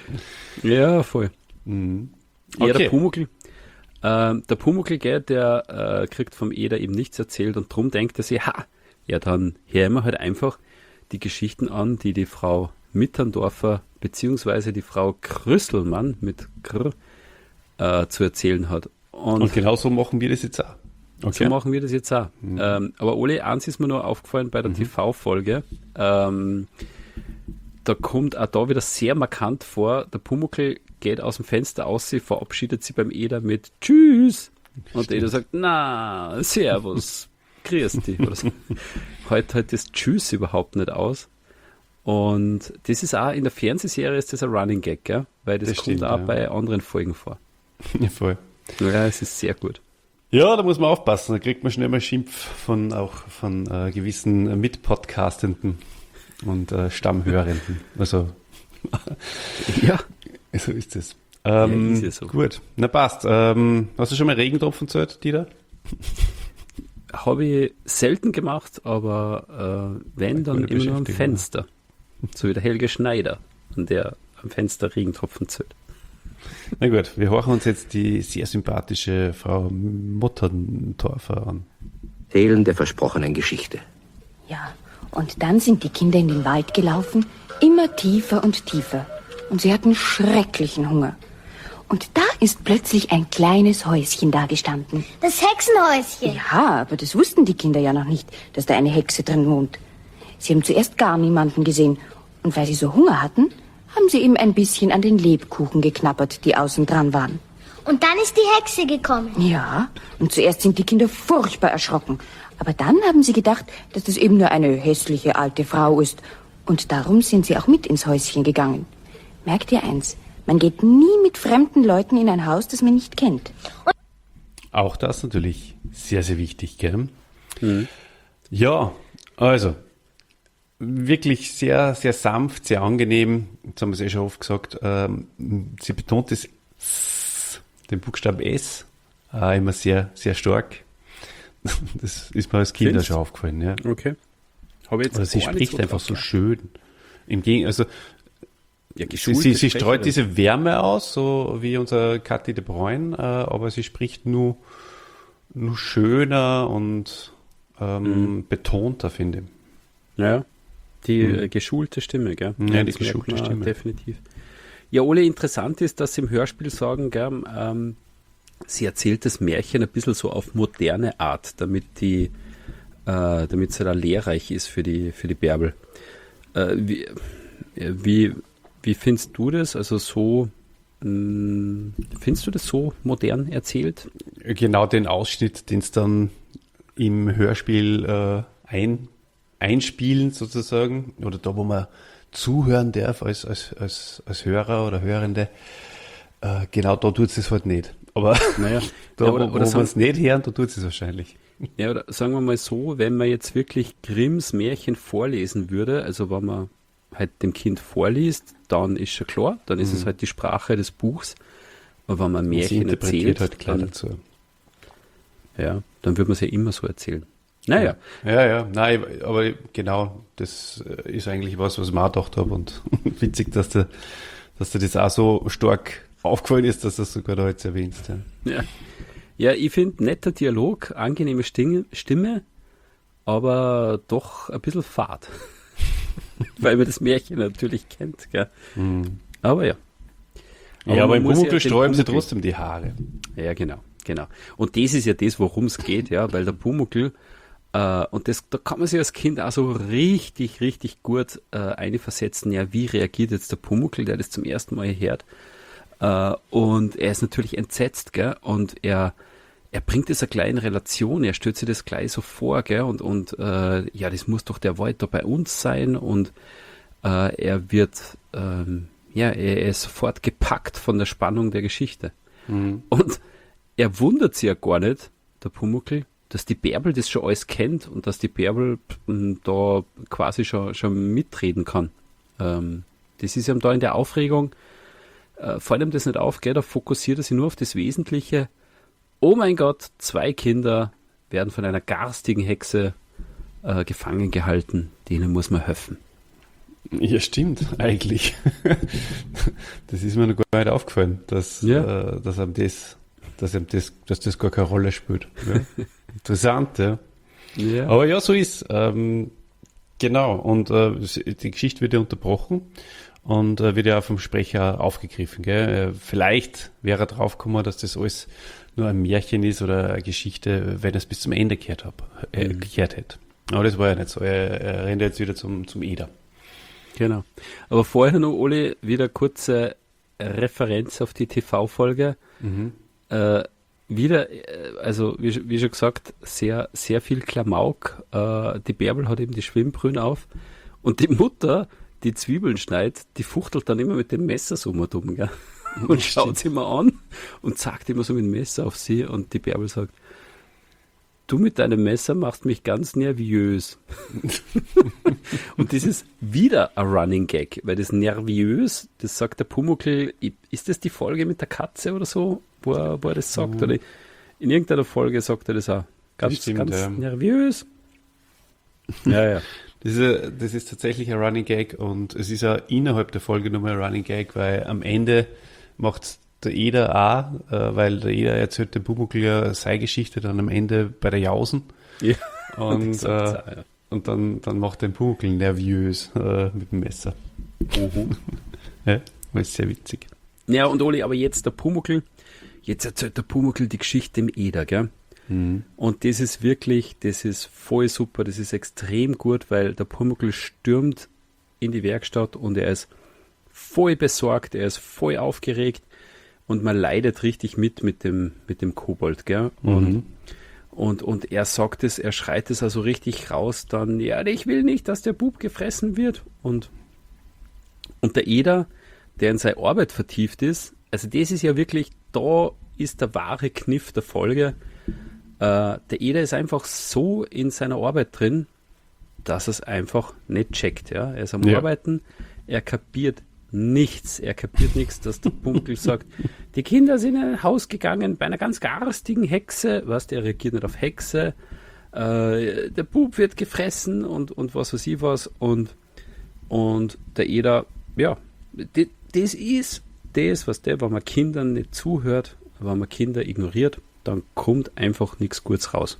ja voll. Mhm. Okay. Ja, der Pumuckl, äh, der Pumuckl, gell, der äh, kriegt vom Eder eben nichts erzählt und drum denkt er sich, ha, ja dann hören wir halt einfach die Geschichten an, die die Frau Mitterndorfer beziehungsweise die Frau Krüsselmann mit Kr äh, zu erzählen hat. Und, und genau so machen wir das jetzt auch. Okay. So machen wir das jetzt auch. Mhm. Ähm, aber Ole, eins ist mir nur aufgefallen bei der mhm. T V-Folge, ähm, da kommt auch da wieder sehr markant vor, der Pumuckl geht aus dem Fenster aus, sie verabschiedet sie beim Eder mit Tschüss. Und der Eder sagt, na, Servus, grüß dich. Oder so. Heute halt das Tschüss überhaupt nicht aus. Und das ist auch, in der Fernsehserie ist das ein Running Gag, gell? Weil das, das kommt stimmt, auch ja. bei anderen Folgen vor. Ja, voll. Ja, es ist sehr gut. Ja, da muss man aufpassen, da kriegt man schnell mal Schimpf von auch von äh, gewissen Mitpodcastenden und äh, Stammhörenden. Also ja, so ist es. Ähm, ja, ist ja so. Gut, na passt. Ähm, hast du schon mal Regentropfen gezählt, Dieter? Habe ich selten gemacht, aber äh, wenn, dann immer nur am Fenster. So wie der Helge Schneider, an der am Fenster Regentropfen zählt. Na gut, wir horchen uns jetzt die sehr sympathische Frau Motterndorfer an. Erzählen der versprochenen Geschichte. Ja, und dann sind die Kinder in den Wald gelaufen, immer tiefer und tiefer. Und sie hatten schrecklichen Hunger. Und da ist plötzlich ein kleines Häuschen da gestanden. Das Hexenhäuschen. Ja, aber das wussten die Kinder ja noch nicht, dass da eine Hexe drin wohnt. Sie haben zuerst gar niemanden gesehen. Und weil sie so Hunger hatten, haben sie eben ein bisschen an den Lebkuchen geknabbert, die außen dran waren. Und dann ist die Hexe gekommen. Ja, und zuerst sind die Kinder furchtbar erschrocken. Aber dann haben sie gedacht, dass das eben nur eine hässliche alte Frau ist. Und darum sind sie auch mit ins Häuschen gegangen. Merkt ihr eins, man geht nie mit fremden Leuten in ein Haus, das man nicht kennt. Auch das natürlich sehr, sehr wichtig, gell? Mhm. Ja, also, wirklich sehr, sehr sanft, sehr angenehm. Jetzt haben wir es eh schon oft gesagt. Ähm, sie betont das S, den Buchstaben S, äh, immer sehr, sehr stark. Das ist mir als Kind auch schon aufgefallen. Ja. Okay. Habe jetzt also sie gar spricht nicht so einfach drauf, so ja. schön. Im Gegenteil, also Ja, sie, sie, sie streut Sprecherin. diese Wärme aus, so wie unser Kathi de Bruyne, äh, aber sie spricht nur, nur schöner und ähm, Mhm. betonter, finde ich. Ja, die Mhm. äh, geschulte Stimme, gell? Ja, die das geschulte merkt man Stimme. Definitiv. Ja, Ole, interessant ist, dass sie im Hörspiel sagen, gell, ähm, sie erzählt das Märchen ein bisschen so auf moderne Art, damit die, äh, damit sie da lehrreich ist für die, für die Bärbel. Äh, wie, äh, wie, wie findest du das? Also so, mh, findest du das so modern erzählt? Genau den Ausschnitt, den es dann im Hörspiel äh, ein, einspielen sozusagen, oder da, wo man zuhören darf als, als, als, als Hörer oder Hörende, äh, genau da tut es halt nicht. Aber Naja, da, ja, oder, wo, oder wo sagen, man es nicht hören, da tut es wahrscheinlich. ja, oder sagen wir mal so, wenn man jetzt wirklich Grimms Märchen vorlesen würde, also wenn man halt dem Kind vorliest, dann ist schon klar, dann ist Mhm. es halt die Sprache des Buchs. Aber wenn man Sie Märchen interpretiert erzählt, halt klar dann, dazu. ja, dann würde man es ja immer so erzählen. Naja, Ja, ja, nein, aber genau, das ist eigentlich was, was ich mir auch gedacht habe und witzig, dass dir, dass dir das auch so stark aufgefallen ist, dass du das sogar da jetzt erwähnst. Ja. ja. ja ich finde netter Dialog, angenehme Stimme, Stimme, aber doch ein bisschen fad. Weil man das Märchen natürlich kennt, gell? Mhm. Aber ja. Ja, aber man im muss Pumuckl den sträuben sie Pumuckl- trotzdem die Haare. Ja, genau, genau. Und das ist ja das, worum es geht, ja, weil der Pumuckl, äh, und das, da kann man sich als Kind auch so richtig, richtig gut äh, einversetzen, ja, wie reagiert jetzt der Pumuckl, der das zum ersten Mal hört. Äh, und er ist natürlich entsetzt, gell, und er, er bringt das eine kleine Relation, er stellt sich das gleich so vor, gell, und, und äh, ja, das muss doch der Wald da bei uns sein, und äh, er wird, ähm, ja, er ist sofort gepackt von der Spannung der Geschichte. Mhm. Und er wundert sich ja gar nicht, der Pumuckl, dass die Bärbel das schon alles kennt und dass die Bärbel m, da quasi schon, schon mitreden kann. Ähm, das ist ihm da in der Aufregung, äh, fällt ihm das nicht auf, gell? Da fokussiert er sich nur auf das Wesentliche. Oh mein Gott, zwei Kinder werden von einer garstigen Hexe äh, gefangen gehalten, denen muss man helfen. Ja, stimmt, eigentlich. Das ist mir noch gar nicht aufgefallen, dass, Ja. äh, dass einem das, dass einem das, dass das gar keine Rolle spielt. Ja. Interessant, ja. Ja. Aber ja, so ist ähm, genau. Und äh, die Geschichte wird ja unterbrochen und äh, wird ja auch vom Sprecher aufgegriffen. Gell? Äh, vielleicht wäre er draufgekommen, dass das alles nur ein Märchen ist oder eine Geschichte, wenn er es bis zum Ende gehört, hab, äh, Mhm. gehört hätte. Aber das war ja nicht so. Er, er rennt jetzt wieder zum, zum Eder. Genau. Aber vorher noch, Oli, wieder kurze Referenz auf die T V-Folge. Mhm. Äh, wieder, äh, also wie, wie schon gesagt, sehr, sehr viel Klamauk. Äh, die Bärbel hat eben die Schwimmbrühen auf und die Mutter, die Zwiebeln schneidet, die fuchtelt dann immer mit dem Messer so mal dumm, gell? Und schaut sie immer an und sagt immer so mit dem Messer auf sie und die Bärbel sagt, du mit deinem Messer machst mich ganz nervös. Und das ist wieder ein Running Gag, weil das nervös, das sagt der Pumuckl, ist das die Folge mit der Katze oder so, wo er, wo er das sagt? Mhm. Oder in irgendeiner Folge sagt er das auch. Ganz, Bestimmt, ganz ja. nervös. Ja, ja. Das ist, das ist tatsächlich ein Running Gag und es ist ja innerhalb der Folge nochmal ein Running Gag, weil am Ende macht der Eder auch, äh, weil der Eder erzählt dem Pumuckl ja seine Geschichte dann am Ende bei der Jausen. Ja. Und, äh, auch, ja. und dann, dann macht der Pumuckl nervös äh, mit dem Messer. Mhm. Ja, das ist sehr witzig. Ja, und Oli, aber jetzt der Pumuckl, jetzt erzählt der Pumuckl die Geschichte dem Eder, gell? Mhm. Und das ist wirklich, das ist voll super, das ist extrem gut, weil der Pumuckl stürmt in die Werkstatt und er ist voll besorgt, er ist voll aufgeregt und man leidet richtig mit mit dem, mit dem Kobold, gell? Und, mhm. und, und er sagt es, er schreit es also richtig raus, dann, ja, ich will nicht, dass der Bub gefressen wird. Und, und der Eder, der in seine Arbeit vertieft ist, also das ist ja wirklich, da ist der wahre Kniff der Folge. Äh, der Eder ist einfach so in seiner Arbeit drin, dass er es einfach nicht checkt. Ja? Er ist am ja. Arbeiten, er kapiert nichts. Er kapiert nichts, dass der Pumuckl sagt, die Kinder sind in ein Haus gegangen bei einer ganz garstigen Hexe. Was, der reagiert nicht auf Hexe. Äh, der Bub wird gefressen und, und was weiß ich was. Und, und der Eder, ja, die, das ist das, was der, wenn man Kindern nicht zuhört, wenn man Kinder ignoriert, dann kommt einfach nichts Gutes raus.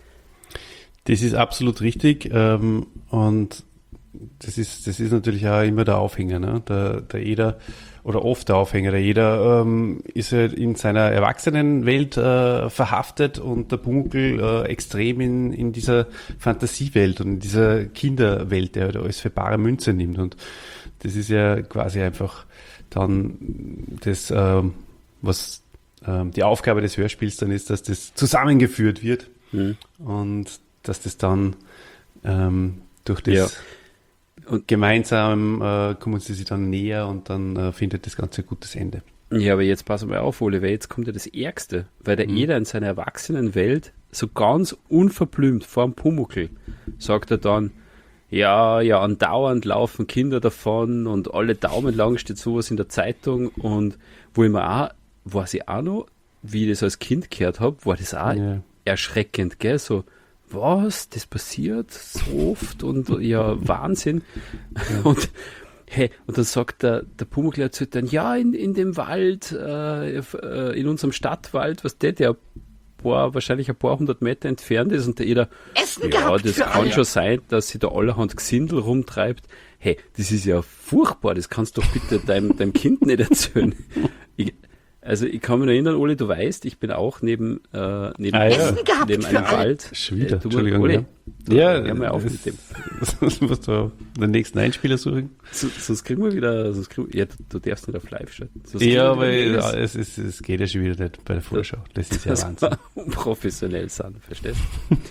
Das ist absolut richtig ähm, und das ist, das ist natürlich auch immer der Aufhänger, ne? Der, der Eder, oder oft der Aufhänger, der Eder ähm, ist halt in seiner Erwachsenenwelt äh, verhaftet und der Pumuckl äh, extrem in, in dieser Fantasiewelt und in dieser Kinderwelt, der halt alles für bare Münze nimmt und das ist ja quasi einfach dann das, ähm, was ähm, die Aufgabe des Hörspiels dann ist, dass das zusammengeführt wird mhm. und dass das dann ähm, durch das ja. und gemeinsam äh, kommen sie sich dann näher und dann äh, findet das Ganze ein gutes Ende. Ja, aber jetzt pass mal auf, Ole, weil jetzt kommt ja das Ärgste, weil der mhm. Eder in seiner Erwachsenenwelt so ganz unverblümt vor dem Pumuckl sagt er dann, ja, ja, andauernd laufen Kinder davon und alle Daumen lang steht sowas in der Zeitung und wo ich mir auch, weiß ich auch noch, wie ich das als Kind gehört habe, war das auch ja. erschreckend, gell, so, was, das passiert so oft und ja, Wahnsinn. Ja. Und hey, und dann sagt der, der Pumuckl erzählt dann, ja, in, in dem Wald, äh, in unserem Stadtwald, was der, der paar, wahrscheinlich ein paar hundert Meter entfernt ist und der Eder, Essen ja, gehabt das für kann alle. schon sein, dass sich da allerhand Gesindel rumtreibt. Hey, das ist ja furchtbar, das kannst du doch bitte deinem, deinem Kind nicht erzählen. Ich, also ich kann mich noch erinnern, Oli, du weißt, ich bin auch neben, äh, neben, ah, ja. neben einem Wald. Schon wieder, äh, du, Entschuldigung. Oli, du, ja, hör mal auf mit dem. Du musst du den nächsten Einspieler suchen. So, sonst kriegen wir wieder, sonst kriegen wir, ja, du, du darfst nicht auf live schauen. Ja, aber ja, es, es, es geht ja schon wieder nicht bei der Vorschau. Das ist ja das Wahnsinn. Unprofessionell sein, verstehst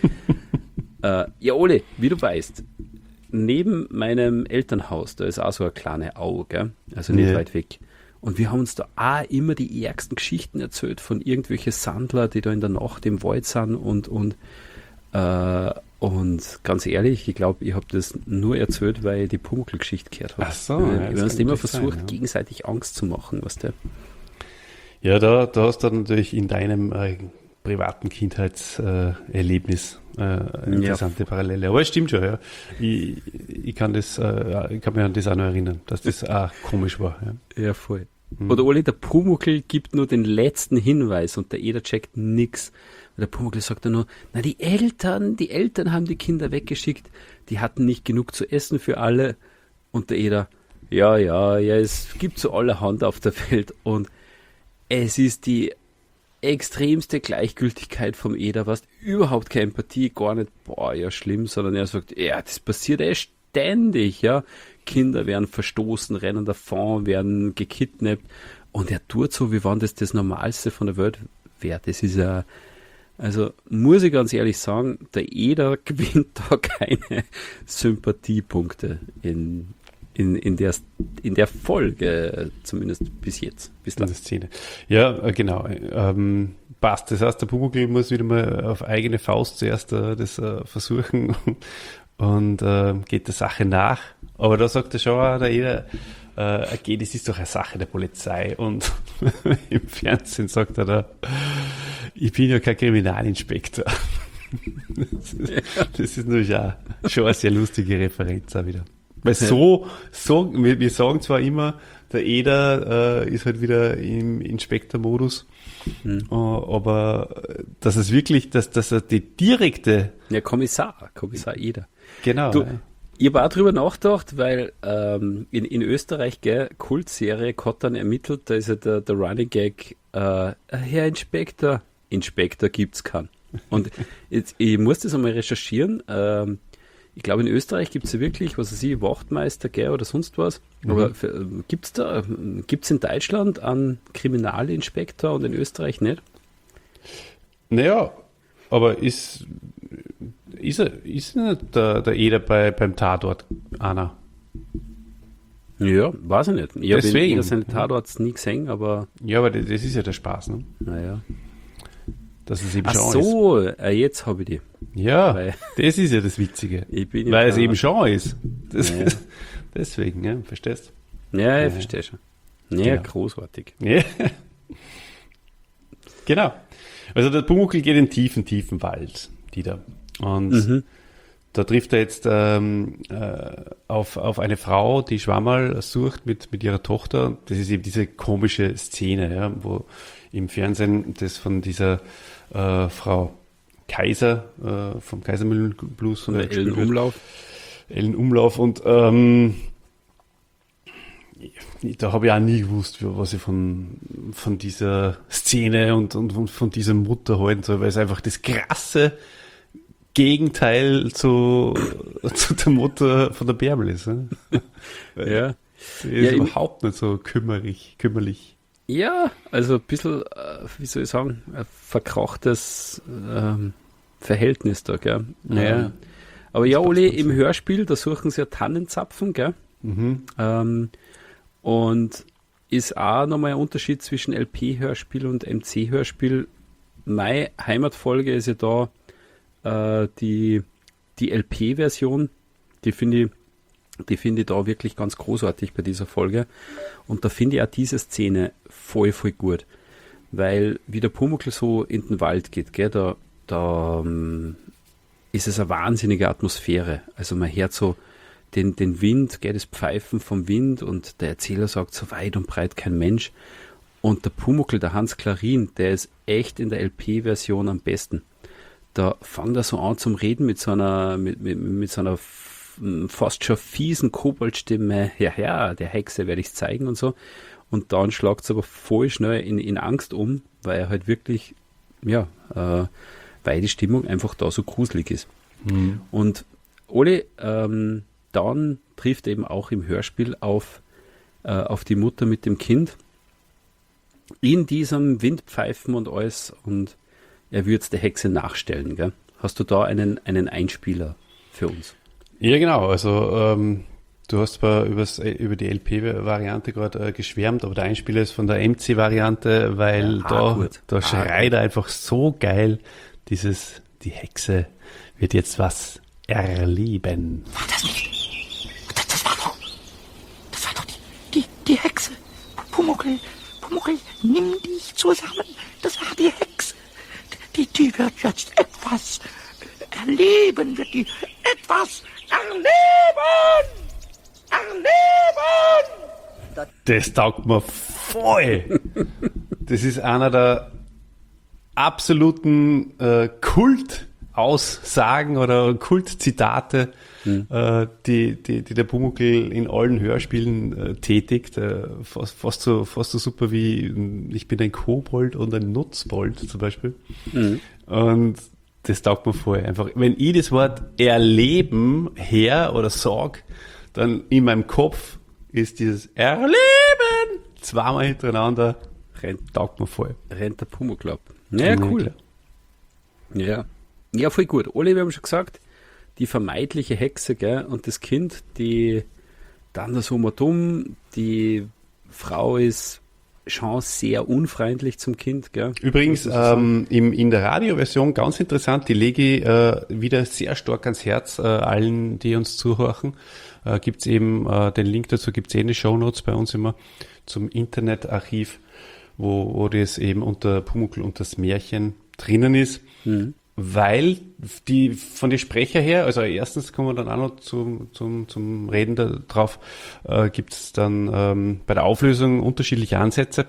du? äh, ja, Ole, wie du weißt, neben meinem Elternhaus, da ist auch so eine kleine Au, gell? Also nicht ja. weit weg. Und wir haben uns da auch immer die ärgsten Geschichten erzählt von irgendwelchen Sandler, die da in der Nacht im Wald sind und, und, äh, und ganz ehrlich, ich glaube, ich habe das nur erzählt, weil ich die Pumuckl-Geschichte gehört habe. Ach so. Wir Ja, haben uns immer versucht, sein, ja. gegenseitig Angst zu machen, weißt du? Ja, da, da hast du natürlich in deinem äh, privaten Kindheitserlebnis äh, eine interessante ja. Parallele. Aber es stimmt schon, ja. Ich, ich, kann das, äh, ich kann mich an das auch noch erinnern, dass das auch komisch war. Ja, ja voll. Mhm. Oder Oli, der Pumuckl gibt nur den letzten Hinweis und der Eder checkt nix. Der Pumuckl sagt dann nur, na die Eltern, die Eltern haben die Kinder weggeschickt, die hatten nicht genug zu essen für alle. Und der Eder, ja, ja, ja, es gibt so allerhand auf der Welt und es ist die extremste Gleichgültigkeit vom Eder, was überhaupt keine Empathie, gar nicht, boah, ja schlimm, sondern er sagt, ja, das passiert eh ständig, ja. Kinder werden verstoßen, rennen davon, werden gekidnappt und er tut so, wie wenn das das Normalste von der Welt wäre. Das ist ja, also muss ich ganz ehrlich sagen, der Eder gewinnt da keine Sympathiepunkte in In, in, der, in der Folge, zumindest bis jetzt. Bislang. In der Szene. Ja, genau. Ähm, passt. Das heißt, der Pumuckl muss wieder mal auf eigene Faust zuerst äh, das äh, versuchen und äh, geht der Sache nach. Aber da sagt er schon, der Eder, äh, okay, das ist doch eine Sache der Polizei. Und im Fernsehen sagt er da, ich bin ja kein Kriminalinspektor. Das ist, das ist natürlich auch schon eine sehr lustige Referenz auch wieder. Weil so, so wir, wir sagen zwar immer, der Eder äh, ist halt wieder im Inspektor-Modus, hm. äh, aber dass es wirklich, dass, dass er die direkte... Ja, Kommissar, Kommissar Eder. Genau. Du, ja. Ich habe auch drüber nachgedacht, weil ähm, in, in Österreich, gell, Kultserie, Kottern ermittelt, da ist ja der, der Running Gag, äh, Herr Inspektor, Inspektor gibt's keinen. Und jetzt, ich muss das einmal recherchieren. Ähm, ich glaube, in Österreich gibt es ja wirklich, was weiß ich, Wachtmeister, gell, oder sonst was. Mhm. Aber für, gibt's da, gibt's in Deutschland einen Kriminalinspektor und in Österreich nicht? Naja, aber ist, ist er, ist nicht der, der Eder bei, beim Tatort einer? Ja, weiß ich nicht. Ich habe Deswegen. seine Tatorts nie gesehen, aber... Ja, aber das, das ist ja der Spaß, ne? Naja. Dass es eben Ach schon so, ist. äh, jetzt habe ich die. Ja, Weil, das ist ja das Witzige. Ich bin ja weil es klar. eben schon ist. Das Ja. ist deswegen, ja, verstehst Ja, ich Ja. verstehe schon. Ja, Genau. großartig. Ja. Genau. Also der Pumuckl geht in den tiefen, tiefen Wald, Dieter. Und Mhm. da trifft er jetzt ähm, äh, auf, auf eine Frau, die Schwammerl sucht mit, mit ihrer Tochter. Das ist eben diese komische Szene, ja, wo im Fernsehen das von dieser äh, Frau Kaiser, äh, vom Kaisermühlenblues von der Ellen Umlauf. Ellen Umlauf und ähm, da habe ich auch nie gewusst, was ich von, von dieser Szene und, und, und von dieser Mutter halten soll, weil es einfach das krasse Gegenteil zu, zu der Mutter von der Bärbel ist. Ne? Ja. Die ist Ja, im- überhaupt nicht so kümmerig, kümmerlich. Ja, also ein bisschen, äh, wie soll ich sagen, ein verkrachtes ähm, Verhältnis da, gell? Ja. Aber ja, passt Oli, ganz im so. Hörspiel, da suchen sie ja Tannenzapfen, gell? Mhm. Ähm, und ist auch nochmal ein Unterschied zwischen L P-Hörspiel und M C-Hörspiel. Meine Heimatfolge ist ja da äh, die, die L P-Version, die finde ich, die finde ich da wirklich ganz großartig bei dieser Folge. Und da finde ich auch diese Szene voll, voll gut. Weil wie der Pumuckl so in den Wald geht, gell, da, da ähm, ist es eine wahnsinnige Atmosphäre. Also man hört so den, den Wind, gell, das Pfeifen vom Wind und der Erzähler sagt, so weit und breit kein Mensch. Und der Pumuckl, der Hans Klarin, der ist echt in der L P-Version am besten. Da fängt er so an zum Reden mit so einer, mit, mit, mit so einer f- fast schon fiesen Koboldstimme. Ja, ja, der Hexe werde ich zeigen und so. Und dann schlagt es aber voll schnell in, in Angst um, weil er halt wirklich, ja, äh, weil die Stimmung einfach da so gruselig ist. Mhm. Und Oli, ähm, dann trifft er eben auch im Hörspiel auf, äh, auf die Mutter mit dem Kind in diesem Windpfeifen und alles und er würde es der Hexe nachstellen, gell? Hast du da einen, einen Einspieler für uns? Ja, genau. Also ähm, du hast zwar übers, über die L P-Variante gerade äh, geschwärmt, aber der Einspieler ist von der M C-Variante, weil Ja, ah, da, gut. da Ah, schreit er einfach so geil, dieses, die Hexe wird jetzt was erleben. War das nicht? Das, das war doch. Das war doch die, die, die Hexe. Pumuckl, Pumuckl, nimm dich zusammen. Das war die Hexe. Die, die wird jetzt etwas erleben, wird die etwas erleben! Erleben! Das taugt mir voll. Das ist einer der absoluten äh, Kultaussagen oder Kultzitate, Mhm. äh, die, die, die der Pumuckl in allen Hörspielen äh, tätigt. Äh, fast, fast, so, fast so super wie äh, ich bin ein Kobold und ein Nutzbold zum Beispiel. Mhm. Und das taugt mir voll. Einfach, wenn ich das Wort erleben her oder sag, dann in meinem Kopf ist dieses Erleben zweimal hintereinander, Rennt, taugt mir voll. rennt der Pumuckl ab. Ja, Ja, cool. klar. Ja. Ja, voll gut. Oli, wir haben schon gesagt, die vermeintliche Hexe, gell, und das Kind, die dann da so mal dumm, die Frau ist schon sehr unfreundlich zum Kind, gell. Übrigens, Muss ich sagen. ähm, im, in der Radioversion ganz interessant, die lege ich äh, wieder sehr stark ans Herz, äh, allen, die uns zuhören. Äh, gibt's eben, äh, den Link dazu gibt's eh in den Shownotes bei uns immer zum Internetarchiv, wo, wo das eben unter Pumuckl und das Märchen drinnen ist. Mhm. weil die von den Sprecher her, also erstens kommen wir dann auch noch zum, zum, zum Reden da drauf, äh, gibt es dann ähm, bei der Auflösung unterschiedliche Ansätze,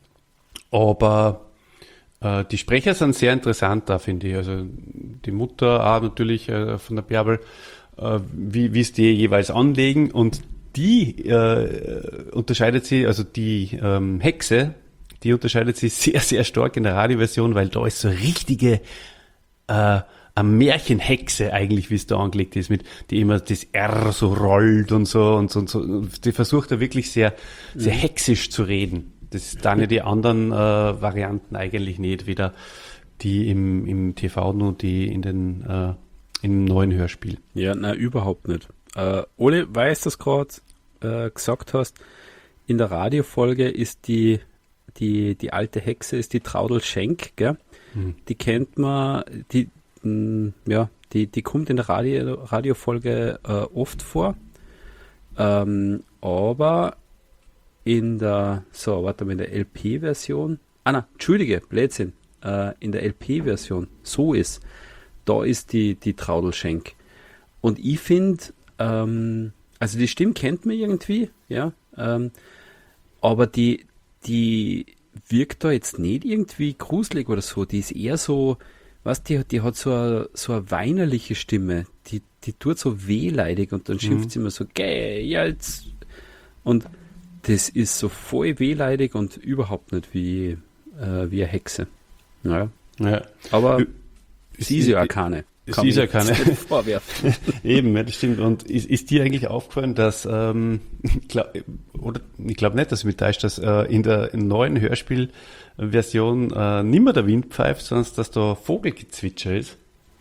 aber äh, die Sprecher sind sehr interessant da, finde ich. Also die Mutter auch natürlich äh, von der Bärbel, äh, wie wie es die jeweils anlegen, und die äh, unterscheidet sie, also die ähm, Hexe, die unterscheidet sich sehr, sehr stark in der Radioversion, weil da ist so richtige äh, eine Märchenhexe eigentlich, wie es da angelegt ist, mit die immer das R so rollt und so und so und so. Die versucht da wirklich sehr, sehr mhm. hexisch zu reden. Das ist dann ja die anderen äh, Varianten eigentlich nicht, weder die im, im T V nur die in den äh, im neuen Hörspiel. Ja, na überhaupt nicht. Äh, Ole, weiß das gerade äh, gesagt hast, in der Radiofolge ist die die die alte Hexe ist die Traudl Schenk, gell? Mhm. Die kennt man, die mh, ja, die die kommt in der Radio Radiofolge äh, oft vor, ähm, aber in der so warte mal in der L P-Version, ah na, entschuldige, Blödsinn, äh, in der L P-Version, so ist, da ist die die Traudl Schenk, und ich finde, ähm, also die Stimme kennt man irgendwie, ja, ähm, aber die die wirkt da jetzt nicht irgendwie gruselig oder so. Die ist eher so, was die, die hat so eine, so eine weinerliche Stimme. Die, die tut so wehleidig, und dann schimpft mhm. sie immer so, geh, ja jetzt. Und das ist so voll wehleidig und überhaupt nicht wie, äh, wie eine Hexe. Naja. Ja. Aber Ü- sie ist ja auch keine. Sie ist ja keine. Vorwerfen. Eben, ja, das stimmt. Und ist, ist dir eigentlich aufgefallen, dass, ähm, ich glaub, oder ich glaube nicht, dass ich mich täusche, dass äh, in der in neuen Hörspielversion äh, nicht mehr der Wind pfeift, sondern dass da Vogelgezwitscher ist?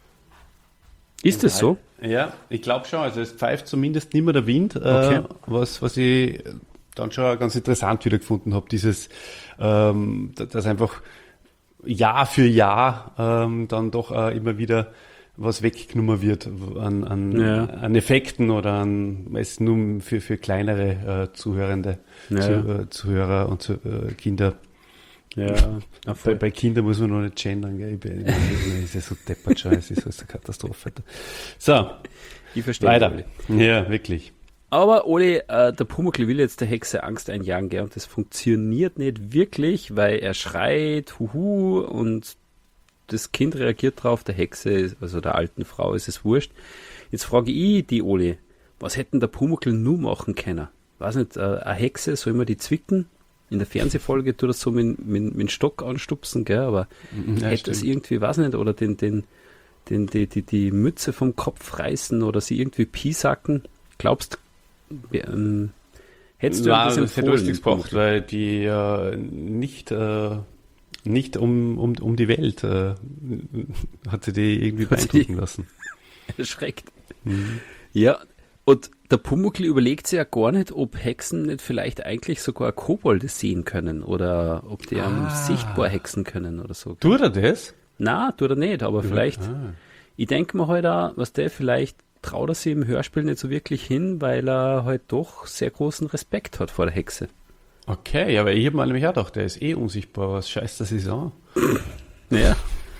Ist das so? Ja, ich glaube schon. Also es pfeift zumindest nicht mehr der Wind, äh, okay. was, was ich dann schon ganz interessant wieder gefunden habe. Dieses, ähm, dass einfach Jahr für Jahr ähm, dann doch äh, immer wieder was weggenommen wird an, an, ja. an Effekten oder an, meist nur für, für kleinere äh, Zuhörende, ja. zu, äh, Zuhörer und zu, äh, Kinder. Ja, bei, bei Kindern muss man noch nicht gendern, gell? Ich bin, ich ist ja so deppert schon, es ist so eine Katastrophe. So, ich verstehe. Weiter. Ja, wirklich. Aber Oli, äh, der Pumuckl will jetzt der Hexe Angst einjagen, gell? Und das funktioniert nicht wirklich, weil er schreit, huhu, und das Kind reagiert drauf, der Hexe, also der alten Frau, ist es wurscht. Jetzt frage ich die Oli, was hätten der Pumuckl nur machen können? Weiß nicht, äh, eine Hexe, soll man die zwicken? In der Fernsehfolge tut das so mit, mit, mit dem Stock anstupsen, gell? Aber ja, hätte es irgendwie, weiß nicht, oder den, den, den, die, die, die Mütze vom Kopf reißen oder sie irgendwie piesacken? Glaubst du, ähm, hättest du ja, das empfohlen? Das hätte lustig gebracht, weil die äh, nicht... Äh Nicht um, um, um die Welt äh, hat sie die irgendwie beeindrucken lassen. Erschreckt. Mhm. Ja, und der Pumuckl überlegt sich ja gar nicht, ob Hexen nicht vielleicht eigentlich sogar Kobolde sehen können oder ob die ah. sichtbar hexen können oder so. Tut er das? Na, tut er nicht, aber tut vielleicht, ah. ich denke mir halt auch, was der vielleicht traut er sich im Hörspiel nicht so wirklich hin, weil er halt doch sehr großen Respekt hat vor der Hexe. Okay, ja, aber ich habe mir nämlich auch gedacht, der ist eh unsichtbar, was scheißt das ist an? Ja.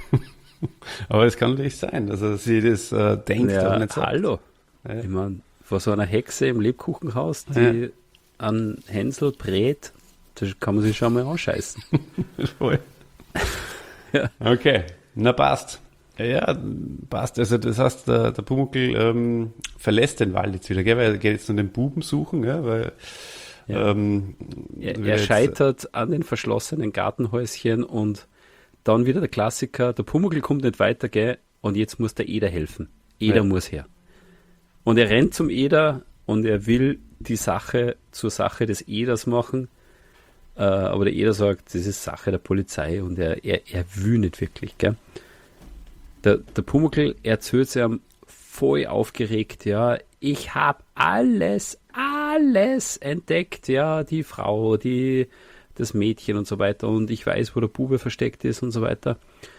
Aber es kann natürlich sein, dass er sich das äh, denkt, ja, aber nicht sagt. Hallo. Ja. Ich meine, vor so einer Hexe im Lebkuchenhaus, die ja. an Hänsel brät, da kann man sich schon mal anscheißen. Voll. Ja. Okay, na passt. Ja, passt. Also das heißt, der, der Pumuckl ähm, verlässt den Wald jetzt wieder, gell? Weil er geht jetzt nur den Buben suchen, gell? Weil Ja. Ähm, er, er scheitert an den verschlossenen Gartenhäuschen, und dann wieder der Klassiker, der Pumuckl kommt nicht weiter, gell, und jetzt muss der Eder helfen. Eder ja. muss her. Und er rennt zum Eder und er will die Sache zur Sache des Eders machen, äh, aber der Eder sagt, das ist Sache der Polizei, und er, er, er will nicht wirklich, gell. Der, der Pumuckl erzählt sich voll aufgeregt, ja, ich habe alles, alles entdeckt, ja, die Frau, die, das Mädchen und so weiter, und ich weiß, wo der Bube versteckt ist und so weiter.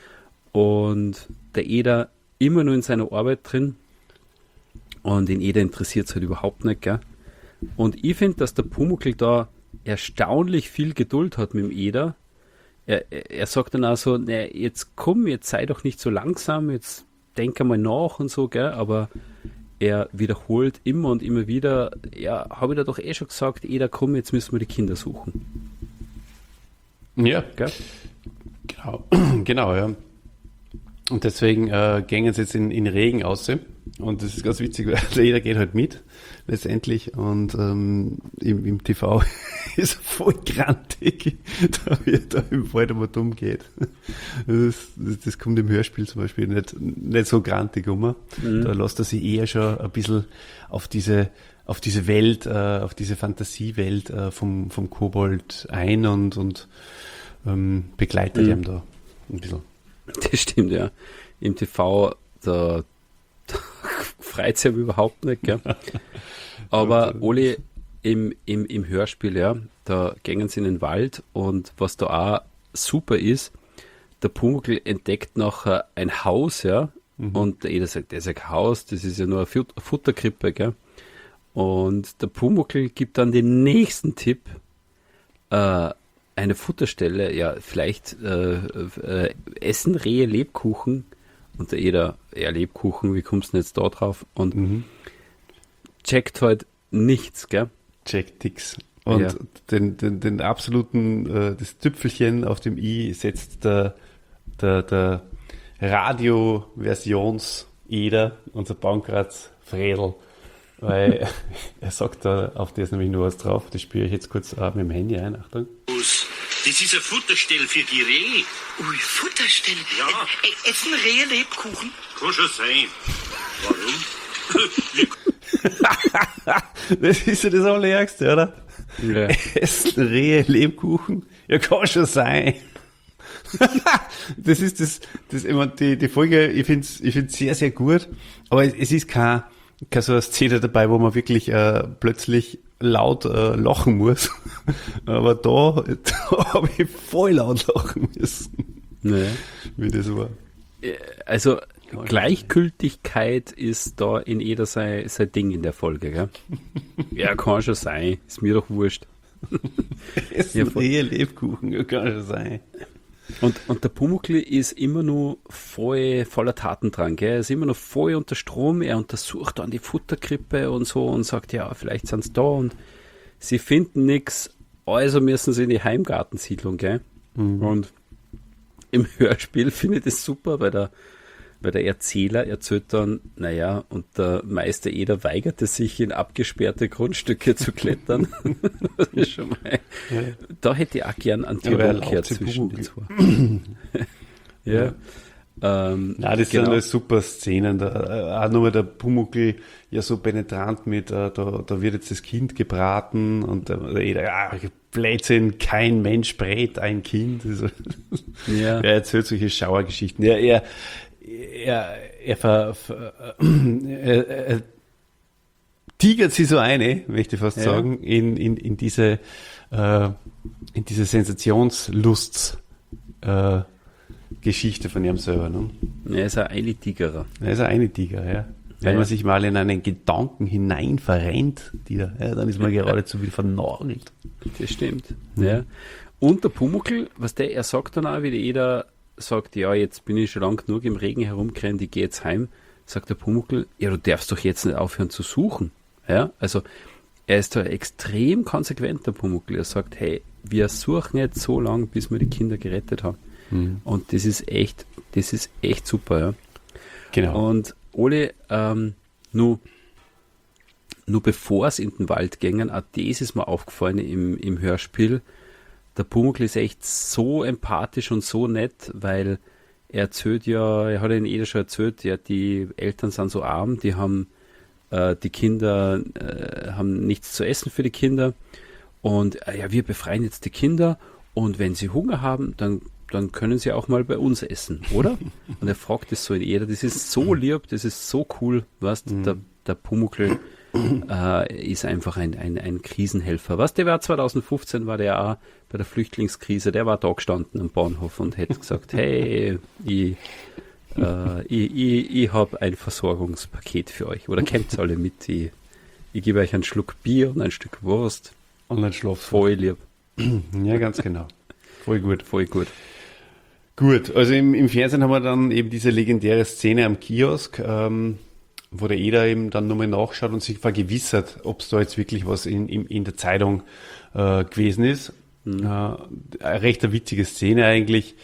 Und der Eder immer nur in seiner Arbeit drin, und den Eder interessiert es halt überhaupt nicht, gell. Und ich finde, dass der Pumuckl da erstaunlich viel Geduld hat mit dem Eder. er, er sagt dann auch so, ne, jetzt komm, jetzt sei doch nicht so langsam, jetzt denk einmal nach und so, gell, aber er wiederholt immer und immer wieder, ja, habe ich da doch eh schon gesagt, Eda, komm, jetzt müssen wir die Kinder suchen. Ja, Gell? genau, genau, ja. Und deswegen äh, gehen sie jetzt in, in Regen aus. Und das ist ganz witzig, weil jeder geht halt mit, letztendlich. Und ähm, im, im T V ist er voll grantig, da wie er da im Wald einmal dumm geht. Das, das, das kommt im Hörspiel zum Beispiel nicht, nicht so grantig um. Mhm. Da lässt er sich eher schon ein bisschen auf diese, auf diese Welt, äh, auf diese Fantasiewelt äh, vom, vom Kobold ein und, und ähm, begleitet mhm. ihm da ein bisschen. Das stimmt, ja. Im T V, da, da freut sich überhaupt nicht, gell? Aber Oli, im, im, im Hörspiel, ja, da gehen sie in den Wald und was da auch super ist, der Pumuckl entdeckt nachher ein Haus, ja, mhm. und der Eder sagt, das ist ein Haus, das ist ja nur eine Futterkrippe, gell? Und der Pumuckl gibt dann den nächsten Tipp, äh, eine Futterstelle, ja, vielleicht äh, äh, essen Rehe Lebkuchen und der Eder, ja, Lebkuchen, wie kommst du denn jetzt da drauf? Und mhm. checkt halt nichts, gell? Checkt nix. Und ja. den, den, den absoluten, äh, das Tüpfelchen auf dem I setzt der, der, der Radio-Versions-Eder, unser Baumkratz Fredel, weil er sagt da, auf das nämlich nur was drauf, das spüre ich jetzt kurz äh, mit dem Handy ein, Achtung. Das ist eine Futterstelle für die Rehe. Ui, Futterstelle? Ja. Ä essen Rehe Lebkuchen? Kann schon sein. Warum? Das ist ja das Allerärgste, oder? Ja. Essen Rehe Lebkuchen? Ja, kann schon sein. Das ist das, das immer die, die Folge, ich finde es ich find's sehr, sehr gut, aber es, es ist kein, kein so eine Szene dabei, wo man wirklich äh, plötzlich laut äh, lachen muss. Aber da, da habe ich voll laut lachen müssen. Nee. Wie das war. Also Gleichgültigkeit ist da in jeder sein, sein Ding in der Folge, gell? Ja, kann schon sein. Ist mir doch wurscht. Essen Rehe Lebkuchen, ja, kann schon sein. Und, und der Pumuckl ist immer nur voll, voller Tatendrang, gell? Er ist immer noch voll unter Strom, er untersucht dann die Futterkrippe und so und sagt, ja, vielleicht sind sie da und sie finden nichts, also müssen sie in die Heimgartensiedlung, gell? Mhm. Und im Hörspiel finde ich das super, weil der, weil der Erzähler erzählt dann, naja, und der Meister Eder weigerte sich, in abgesperrte Grundstücke zu klettern. Das ist schon mal, ja. Da hätte ich auch gern einen Tirolkehr zwischen die zwei. Ja. Ja. Ähm, Nein, das genau. sind super Szenen. Da, auch nochmal der Pumuckl ja so penetrant mit, äh, da, da wird jetzt das Kind gebraten und der Eder, ja, Blödsinn, kein Mensch brät ein Kind. Also, ja. Er erzählt solche Schauergeschichten. Ja, er, er, er, ver, ver, er, er tigert sie so eine, möchte ich fast ja. sagen, in, in, in diese, äh, in diese Sensationslust, äh, Geschichte von ihm selber. Ne? Er ist ein Eine-Tigerer. Er ist ein Eine-Tiger, ja. Wenn ja. man sich mal in einen Gedanken hinein verrennt, die da, ja, dann ist man geradezu wieder vernagelt. Das stimmt. Mhm. Ja. Und der Pumuckl, was der, er sagt dann auch, wie jeder sagt, ja, jetzt bin ich schon lang genug im Regen herumgerannt, ich gehe jetzt heim, sagt der Pumuckl, ja, du darfst doch jetzt nicht aufhören zu suchen. Ja, also er ist da extrem konsequent, der Pumuckl. Er sagt, hey, wir suchen jetzt so lange, bis wir die Kinder gerettet haben. Mhm. Und das ist echt, das ist echt super, ja. Genau. Und Ole, ähm, nur, nur bevor es in den Wald gingen, auch das ist mir aufgefallen im, im Hörspiel, der Pumuckl ist echt so empathisch und so nett, weil er erzählt ja, er hat ja in Eder schon erzählt, ja, die Eltern sind so arm, die haben, äh, die Kinder äh, haben nichts zu essen für die Kinder und äh, ja, wir befreien jetzt die Kinder und wenn sie Hunger haben, dann dann können sie auch mal bei uns essen, oder? Und er fragt es so in Eder, das ist so lieb, das ist so cool, weißt, mhm. der, der Pumuckl äh, ist einfach ein, ein, ein Krisenhelfer. Was, der war zwanzig fünfzehn, war der auch bei der Flüchtlingskrise, der war da gestanden am Bahnhof und hätte gesagt, hey, ich, äh, ich, ich, ich habe ein Versorgungspaket für euch, oder kommt alle mit, ich, ich gebe euch einen Schluck Bier und ein Stück Wurst. Und ein Schlaf. Voll lieb. Ja, ganz genau. Voll gut. Voll gut. Gut, also im, im Fernsehen haben wir dann eben diese legendäre Szene am Kiosk, ähm, wo der Eder eben dann nochmal nachschaut und sich vergewissert, ob es da jetzt wirklich was in, in, in der Zeitung äh, gewesen ist. Mhm. Äh, eine recht eine witzige Szene eigentlich.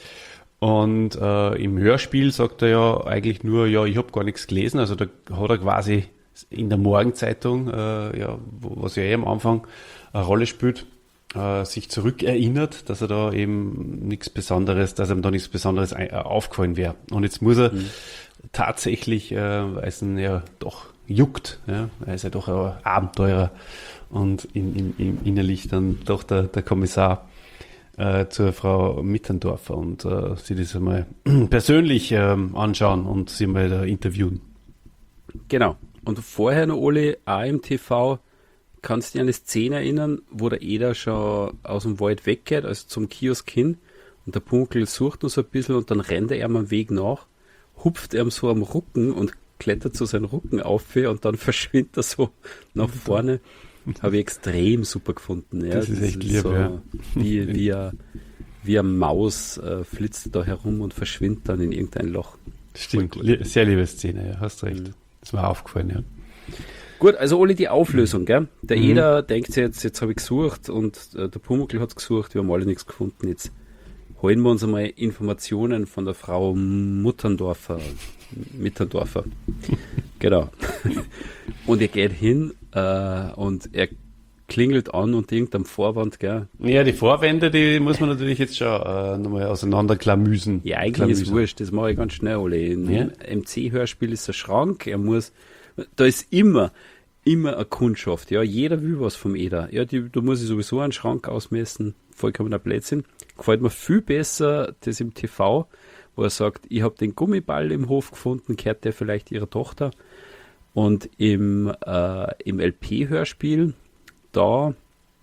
Und äh, im Hörspiel sagt er ja eigentlich nur, ja, ich habe gar nichts gelesen. Also da hat er quasi in der Morgenzeitung, äh, ja, wo, was ja eh am Anfang eine Rolle spielt, äh, sich zurückerinnert, dass er da eben nichts Besonderes, dass ihm da nichts Besonderes ein, äh, aufgefallen wäre. Und jetzt muss er mhm. tatsächlich, äh, weil es ihn ja doch juckt, ja, er ist ja doch ein Abenteurer und in, in, in, innerlich dann doch der, der Kommissar äh, zur Frau Mitterndorfer und äh, sie das einmal persönlich ähm, anschauen und sie mal da interviewen. Genau. Und vorher noch, Oli, auch im T V, kannst du dich an eine Szene erinnern, wo der Eder schon aus dem Wald weggeht, also zum Kiosk hin, und der Punkel sucht noch so ein bisschen und dann rennt er ihm am Weg nach, hupft ihm so am Rücken und klettert so seinen Rücken auf und dann verschwindet er so nach vorne. Habe ich extrem super gefunden. Ja. Das ist echt das lieb, so ja. Wie, wie, eine, wie eine Maus äh, flitzt da herum und verschwindet dann in irgendein Loch. Stimmt, sehr liebe Szene, ja, hast recht. Mhm. Das war aufgefallen, ja. Gut, also Oli, die Auflösung, gell? Der Mhm. Eder denkt sich jetzt, jetzt habe ich gesucht und äh, der Pumuckl hat gesucht, wir haben alle nichts gefunden. Jetzt holen wir uns einmal Informationen von der Frau Mitterndorfer. Mitterndorfer. Genau. Und er geht hin äh, und er klingelt an und irgendeinem Vorwand, gell? Ja, die Vorwände, die muss man natürlich jetzt schon äh, nochmal auseinanderklamüsen. Ja, eigentlich Klamüsen. ist wurscht, das mache ich ganz schnell, Oli. Im Ja? M C-Hörspiel ist ein Schrank, er muss, da ist immer, immer eine Kundschaft, ja, jeder will was vom Eder. Ja, die, da muss ich sowieso einen Schrank ausmessen, vollkommener Blödsinn. Gefällt mir viel besser, das im T V, wo er sagt, ich habe den Gummiball im Hof gefunden, gehört der vielleicht ihrer Tochter. Und im, äh, im L P-Hörspiel, da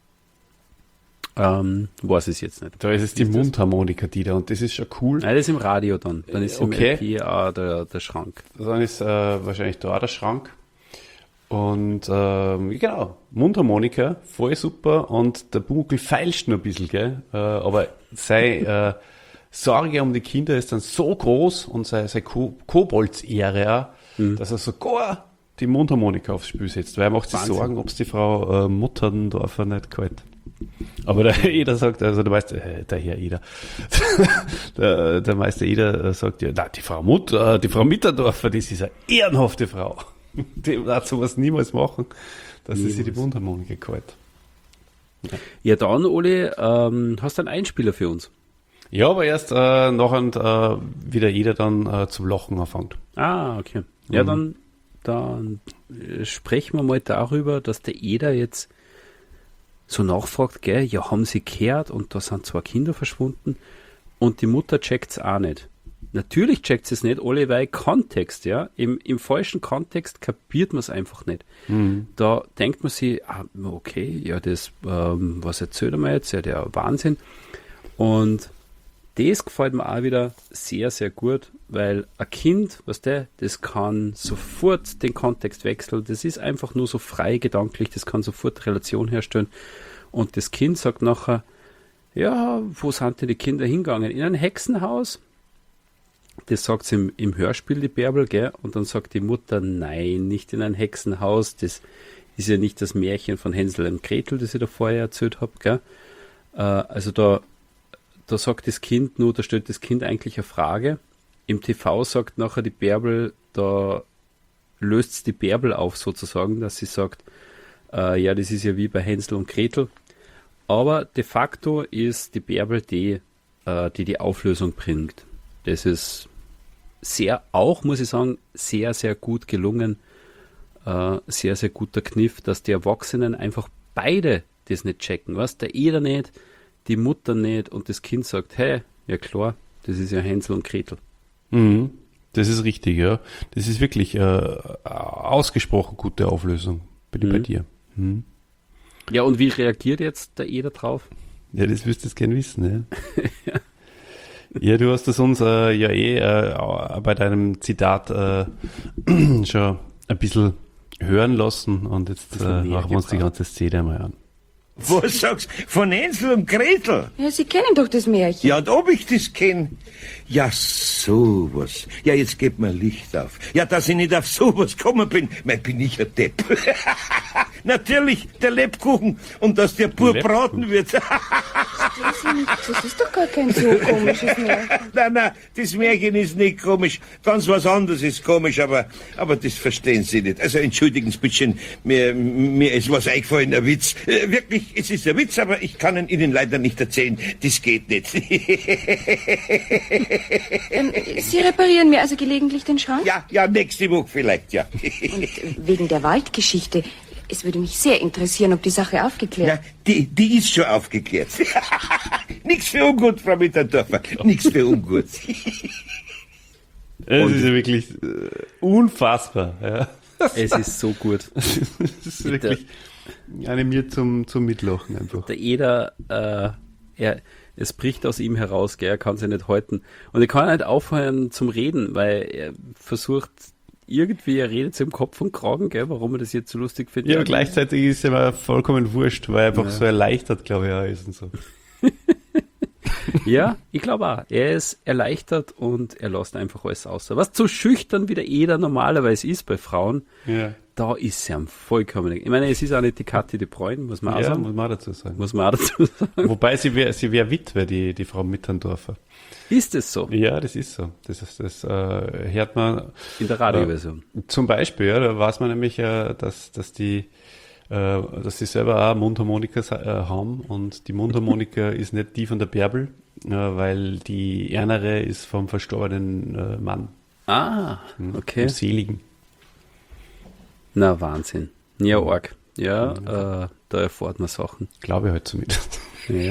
ähm, weiß ich es jetzt nicht. Da ist es die Ist das- Mundharmonika, die da, und das ist schon cool. Nein, das ist im Radio dann. Dann ist im Okay. L P auch der, der Schrank. Dann ist äh, wahrscheinlich da der Schrank. Und ähm, genau, Mundharmonika, voll super. Und der Pumuckl feilscht nur ein bisschen, gell? Äh, aber seine äh, Sorge um die Kinder ist dann so groß und seine, seine Ko Koboldsehre auch, Mhm. dass er sogar die Mundharmonika aufs Spiel setzt, weil er macht sich Wahnsinn. Sorgen, ob es die Frau äh, Mitterndorfer nicht gefällt. Aber der Eder sagt, also der Meister, äh, der Herr Eder, der, der Meister Eder äh, sagt ja, na, die Frau Mutter, äh, die Frau Mitterndorfer, das ist eine ehrenhafte Frau. Die wird sowas niemals machen, dass sie sich die Mundharmonika gefällt. Ja, dann, Oli, ähm, hast du einen Einspieler für uns? Ja, aber erst äh, nachher, äh, wie der Eder dann äh, zum Lachen anfängt. Ah, okay. Ja, Mhm. dann, dann äh, sprechen wir mal darüber, dass der Eder jetzt so nachfragt, gell, ja, haben sie gehört und da sind zwei Kinder verschwunden und die Mutter checkt's auch nicht. Natürlich checkt sie es nicht, alle, weil Kontext, ja, im, im falschen Kontext kapiert man es einfach nicht. Mhm. Da denkt man sich, ah, okay, ja, das, ähm, was erzählt er mir jetzt, ja, der Wahnsinn. Und das gefällt mir auch wieder sehr, sehr gut, weil ein Kind, weißt du, das kann sofort den Kontext wechseln, das ist einfach nur so frei gedanklich, das kann sofort Relation herstellen. Und das Kind sagt nachher, ja, wo sind denn die Kinder hingegangen? In ein Hexenhaus? Das sagt sie im, im Hörspiel, die Bärbel, gell? Und dann sagt die Mutter, nein, nicht in ein Hexenhaus, das ist ja nicht das Märchen von Hänsel und Gretel, das ich da vorher erzählt habe, gell? Äh, also da Da sagt das Kind nur, da stellt das Kind eigentlich eine Frage. Im T V sagt nachher die Bärbel, da löst es die Bärbel auf sozusagen, dass sie sagt, äh, ja, das ist ja wie bei Hänsel und Gretel. Aber de facto ist die Bärbel die, äh, die die Auflösung bringt. Das ist sehr, auch muss ich sagen, sehr, sehr gut gelungen. Äh, sehr, sehr guter Kniff, dass die Erwachsenen einfach beide das nicht checken. Was? Der Eder nicht, die Mutter nicht und das Kind sagt, hey, ja klar, das ist ja Hänsel und Gretel. Mhm. Das ist richtig, ja. Das ist wirklich äh, ausgesprochen gute Auflösung. Bin ich Mhm. bei dir. Mhm. Ja, und wie reagiert jetzt der Eder drauf? Ja, das wirst du jetzt gern wissen, ja. Ja, du hast das uns äh, ja eh äh, bei deinem Zitat äh, schon ein bisschen hören lassen und jetzt äh, Bisschen näher machen wir uns die gebracht. ganze Szene mal an. Was sagst du? Von Hänsel und Gretel? Ja, Sie kennen doch das Märchen. Ja, und ob ich das kenn? Ja, sowas. Ja, jetzt geht mir Licht auf. Ja, dass ich nicht auf sowas gekommen bin, mein, bin ich ein Depp. Natürlich, der Lebkuchen. Und dass der Bub braten wird. Das ist doch gar kein so komisches Märchen. Nein, nein, das Märchen ist nicht komisch. Ganz was anderes ist komisch, aber, aber das verstehen Sie nicht. Also entschuldigen Sie bitte, mir, mir ist was eingefallen, ein Witz. Äh, wirklich, es ist ein Witz, aber ich kann ihn Ihnen leider nicht erzählen. Das geht nicht. ähm, Sie reparieren mir also gelegentlich den Schrank? Ja, ja, nächste Woche vielleicht, ja. Und wegen der Waldgeschichte. Es würde mich sehr interessieren, ob die Sache aufgeklärt Ja, die, die ist schon aufgeklärt. Nichts für ungut, Frau Mittendorfer. Nichts für ungut. Es ist ja wirklich äh, unfassbar. Ja. Es ist so gut. Das ist wirklich animiert zum, zum Mitlachen einfach. Der Eder, äh, er, es bricht aus ihm heraus, gell, er kann sich nicht halten. Und er kann nicht aufhören zum Reden, weil er versucht, irgendwie, er redet sich im Kopf und Kragen, gell, warum er das jetzt so lustig findet. Ja, aber gleichzeitig ist es ihm vollkommen wurscht, weil er einfach Ja. so erleichtert, glaube ich, auch ist und so. Ja, ich glaube auch. Er ist erleichtert und er lässt einfach alles aus. Was so schüchtern wie der Eder normalerweise ist bei Frauen, Ja, da ist er am vollkommen. Ich meine, es ist auch nicht die Kathi de Bruyne, muss man auch ja sagen. muss man auch dazu sagen. Muss man auch dazu sagen. Wobei sie wäre sie wär Witwe, die, die Frau Mittendorfer. Ist es so? Ja, das ist so. Das, ist, das äh, hört man. In der Radioversion. Äh, zum Beispiel, ja, da weiß man nämlich, äh, dass, dass die äh, dass sie selber auch Mundharmonika äh, haben und die Mundharmonika ist nicht die von der Bärbel, äh, weil die Ernere ist vom verstorbenen äh, Mann, Ah, okay. dem Seligen. Na, Wahnsinn. Ja, arg. Ja, äh, da erfährt man Sachen. Glaube ich halt zumindest. Ja.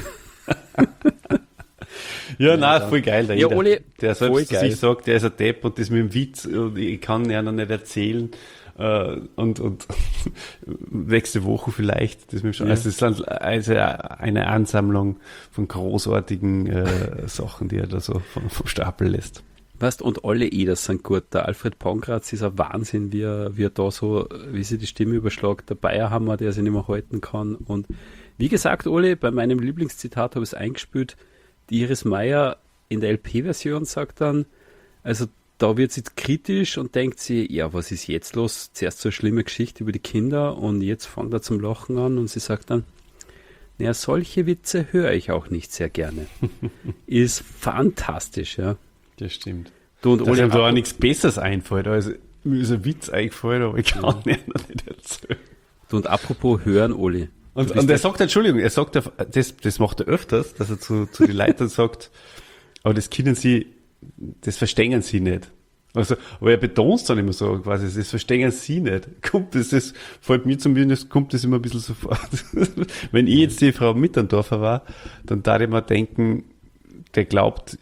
Ja, nein, voll geil. Der, Ja, Eder. Oli, der voll selbst zu geil. sich sagt, der ist ein Depp und das mit dem Witz, und ich kann ja noch nicht erzählen. Äh, und, und nächste Woche vielleicht. Das mit dem Sch- Ja. Also es ist also eine Ansammlung von großartigen äh, Sachen, die er da so vom, vom Stapel lässt. Weißt, und alle Eders sind gut. Der Alfred Pongratz ist ein Wahnsinn, wie er, wie er da so, wie sie die Stimme überschlägt. Der Bayerhammer, der sich nicht mehr halten kann. Und wie gesagt, Oli, bei meinem Lieblingszitat habe ich es eingespielt. Die Iris Meier in der L P-Version sagt dann, also da wird sie jetzt kritisch und denkt sie, ja, was ist jetzt los? Zuerst so eine schlimme Geschichte über die Kinder und jetzt fängt er zum Lachen an und sie sagt dann, naja, solche Witze höre ich auch nicht sehr gerne. Ist fantastisch, ja. Das stimmt. Du und Dass Oli ihm da auch ab- nichts Besseres einfällt. Also mir ist ein Witz eingefallen, aber ich kann ihn noch nicht erzählen. Du, und apropos hören, Oli. Und, Du bist und er ja- sagt, Entschuldigung, er sagt, das, das macht er öfters, dass er zu, zu den Leuten sagt, aber das können sie, das verstehen sie nicht. Also, aber er betont es dann immer so quasi, das verstehen sie nicht. Kommt das, das fällt mir zumindest, kommt das immer ein bisschen so vor. Wenn ich jetzt die Frau Mittendorfer war, dann darf ich mir denken, der glaubt,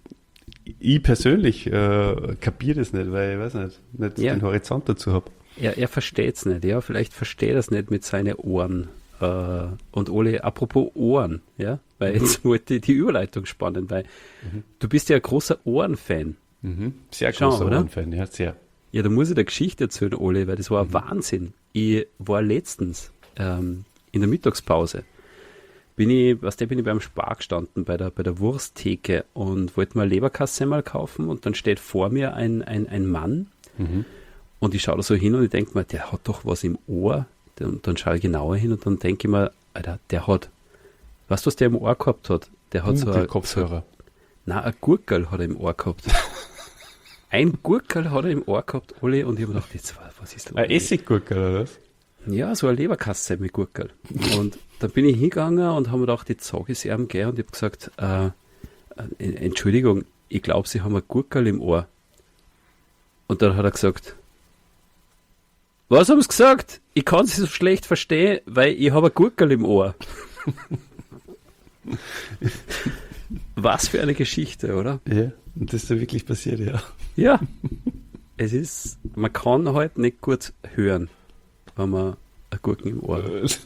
ich persönlich äh, kapiere das nicht, weil ich weiß nicht, nicht Ja. den Horizont dazu habe. Er, er versteht es nicht, ja. Vielleicht versteht er es nicht mit seinen Ohren. Äh, und Ole, apropos Ohren, ja, weil jetzt wollte ich die Überleitung spannen, weil du bist ja ein großer Ohrenfan. Mhm. Sehr Schau, großer oder? Ohrenfan, ja, sehr. Ja, da muss ich der Geschichte erzählen, Ole, weil das war ein Wahnsinn. Ich war letztens ähm, in der Mittagspause, bin ich, was der bin ich beim Spar gestanden, bei der, bei der Wursttheke und wollte mal Leberkasse mal kaufen und dann steht vor mir ein, ein, ein Mann und ich schaue da so hin und ich denke mir, der hat doch was im Ohr. Und dann schaue ich genauer hin und dann denke ich mir, Alter, der hat, weißt du, was der im Ohr gehabt hat? Der hat so ein Kopfhörer. Nein, ein Gurkel hat er im Ohr gehabt. Ein Gurkel hat er im Ohr gehabt, Oli, und ich habe mir gedacht, jetzt, was ist los? Ein Essiggurkel, oder was? Ja, so eine Leberkasse mit Gurkel. Und dann bin ich hingegangen und habe mir gedacht, jetzt sage ich es ihm, gell, und ich habe gesagt, äh, äh, Entschuldigung, ich glaube, Sie haben ein Gurkel im Ohr. Und dann hat er gesagt, was haben Sie gesagt? Ich kann Sie so schlecht verstehen, weil ich habe ein Gurkel im Ohr. Was für eine Geschichte, oder? Ja, und das ist ja wirklich passiert, ja. Ja. Es ist, man kann halt nicht gut hören, wenn man eine Gurken im Ohr hat.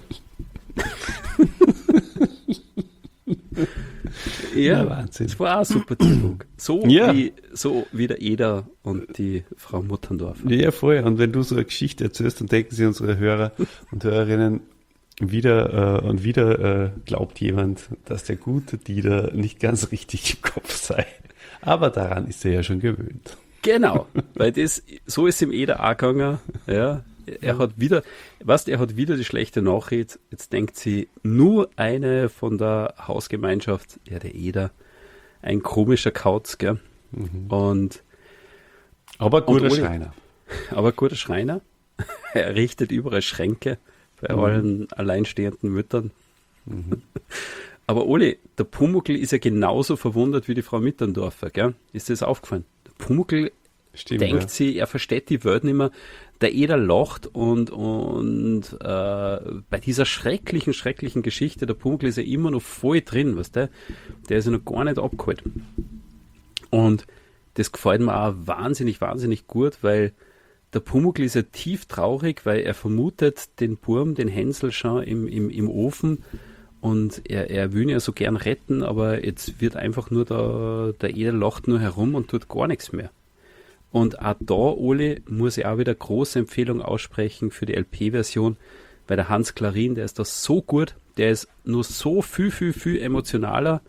Ja, Ja, Wahnsinn. das war auch ein super Dialog. So, Ja. wie, so wie der Eder und die Frau Muttendorfer. Ja, voll. Und wenn du so eine Geschichte erzählst, dann denken sie unsere Hörer und Hörerinnen, wieder äh, und wieder äh, glaubt jemand, dass der gute Dieter nicht ganz richtig im Kopf sei. Aber daran ist er ja schon gewöhnt. Genau, weil das, so ist ihm eh der auch gegangen, ja. Er hat wieder, weißt, er hat wieder die schlechte Nachricht. Jetzt denkt sie, nur eine von der Hausgemeinschaft, ja, der Eder, ein komischer Kauz, gell. Mhm. Und, aber guter und Oli, Schreiner. Aber guter Schreiner. Er richtet überall Schränke bei mhm. allen alleinstehenden Müttern. Mhm. Aber Oli, der Pumuckl ist ja genauso verwundert wie die Frau Mitterndorfer, gell? Ist dir das aufgefallen? Der Pumuckl Stimmt, denkt ja. sie, er versteht die Welt nicht mehr. Der Eder lacht und, und äh, bei dieser schrecklichen, schrecklichen Geschichte, der Pumuckl ist ja immer noch voll drin, weißt du? Der ist ja noch gar nicht abgeholt. Und das gefällt mir auch wahnsinnig, wahnsinnig gut, weil der Pumuckl ist ja tief traurig, weil er vermutet den Burm, den Hänsel schon im, im, im Ofen und er, er will ihn ja so gern retten, aber jetzt wird einfach nur der, der Eder lacht nur herum und tut gar nichts mehr. Und auch da, Oli, muss ich auch wieder große Empfehlung aussprechen für die L P-Version, weil der Hans Klarin, der ist da so gut, der ist nur so viel, viel, viel emotionaler,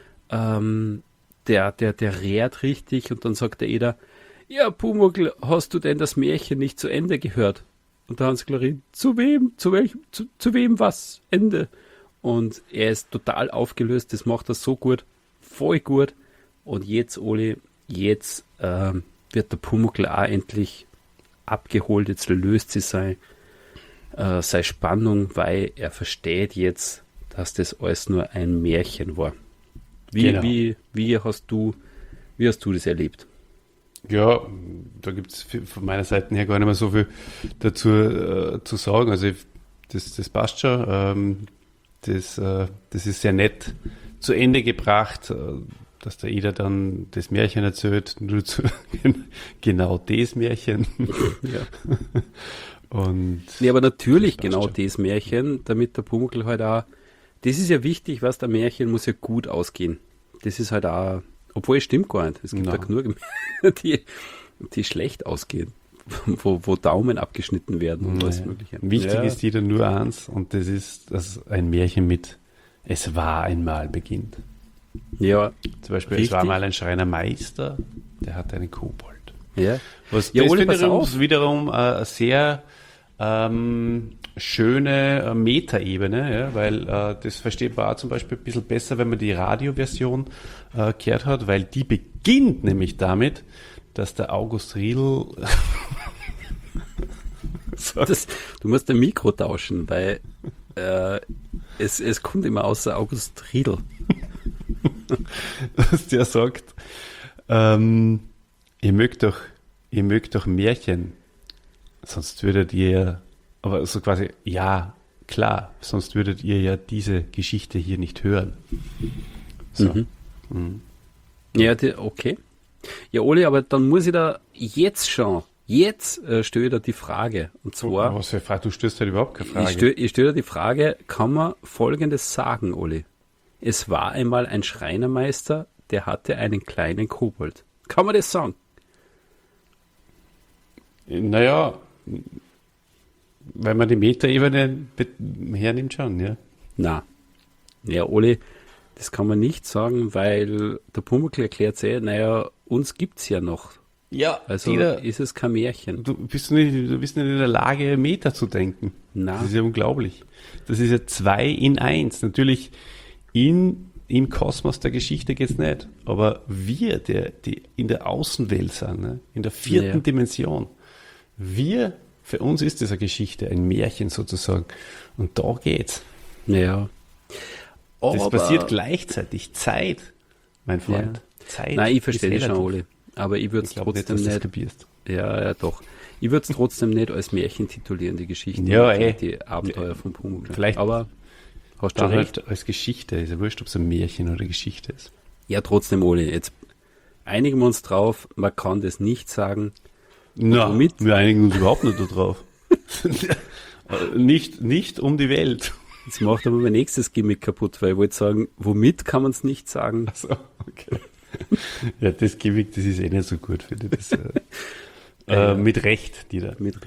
ähm, der, der, der rät richtig und dann sagt der Eder, ja, Pumuckl, hast du denn das Märchen nicht zu Ende gehört? Und der Hans Klarin, zu wem, zu welchem, zu, zu wem was? Ende. Und er ist total aufgelöst, das macht er so gut, voll gut. Und jetzt, Oli, jetzt, ähm, wird der Pumuckl auch endlich abgeholt, jetzt löst sie seine, äh, seine Spannung, weil er versteht jetzt, dass das alles nur ein Märchen war. Wie, genau. wie, wie hast du, wie hast du das erlebt? Ja, da gibt es von meiner Seite her gar nicht mehr so viel dazu äh, zu sagen. Also das, das passt schon. Ähm, das, äh, das ist sehr nett zu Ende gebracht, äh, dass der Eder dann das Märchen erzählt, nur zu, genau das Märchen. Ja. Und nee, aber natürlich genau schon. Das Märchen, damit der Pumuckl halt auch, das ist ja wichtig, was der Märchen muss ja gut ausgehen. Das ist halt auch, obwohl es stimmt gar nicht. Es gibt ja genug, die, die schlecht ausgehen, wo, wo Daumen abgeschnitten werden und alles Mögliche. Wichtig ja. ist jeder nur eins und das ist, dass ein Märchen mit Es war einmal beginnt. Ja, zum Beispiel, richtig. Es war mal ein Schreinermeister, der hatte einen Kobold. Ja, was ja, das Oli, wiederum, wiederum eine sehr ähm, schöne äh, Metaebene, ja, weil äh, das versteht man auch zum Beispiel ein bisschen besser, wenn man die Radioversion äh, gehört hat, weil die beginnt nämlich damit, dass der August Riedl das, du musst dein Mikro tauschen, weil äh, es, es kommt immer außer August Riedl. Dass der sagt, ähm, ihr mögt doch, ihr mögt doch Märchen, sonst würdet ihr, aber so quasi, ja, klar, sonst würdet ihr ja diese Geschichte hier nicht hören. So. Mhm. Mhm. Ja, die, okay. Ja, Oli, aber dann muss ich da jetzt schon, jetzt äh, stelle ich da die Frage, und zwar... Was für Frage? Du stellst halt überhaupt keine Frage. Ich stelle ich stell da die Frage, kann man Folgendes sagen, Oli? Es war einmal ein Schreinermeister, der hatte einen kleinen Kobold. Kann man das sagen? Naja, wenn man die Metaebene hernimmt schon, ja. Na, ja, Oli, das kann man nicht sagen, weil der Pumuckl erklärt sehr, naja, uns gibt's ja noch. Ja, also Dieter, ist es kein Märchen. Du bist nicht, du bist nicht in der Lage, Meta zu denken. Na. Das ist ja unglaublich. Das ist ja zwei in eins. Natürlich in, im Kosmos der Geschichte geht's nicht. Aber wir, der, die in der Außenwelt sind, ne? In der vierten ja. Dimension, wir, für uns ist das eine Geschichte, ein Märchen sozusagen. Und da geht's. Ja. Aber das passiert gleichzeitig. Zeit, mein Freund. Ja. Zeit. Nein, ich verstehe das schon, Oli. Aber ich würde es trotzdem nicht. nicht ja, ja, doch. Ich würde es trotzdem nicht als Märchen titulieren, die Geschichte. Ja, ey. Die Abenteuer von Pumuckl. Vielleicht. Aber hast du recht. Halt als Geschichte. Ist ja wurscht, ob es ein Märchen oder Geschichte ist. Ja, trotzdem, Oli. Jetzt einigen wir uns drauf. Man kann das nicht sagen. Na, womit? Wir einigen uns überhaupt nicht darauf. nicht, nicht um die Welt. Jetzt macht aber mein nächstes Gimmick kaputt, weil ich wollte sagen, womit kann man es nicht sagen? Ach so, okay. Ja, das Gimmick, das ist eh nicht so gut, finde ich. Das, äh, äh, mit Recht, Dieter. Mit Recht.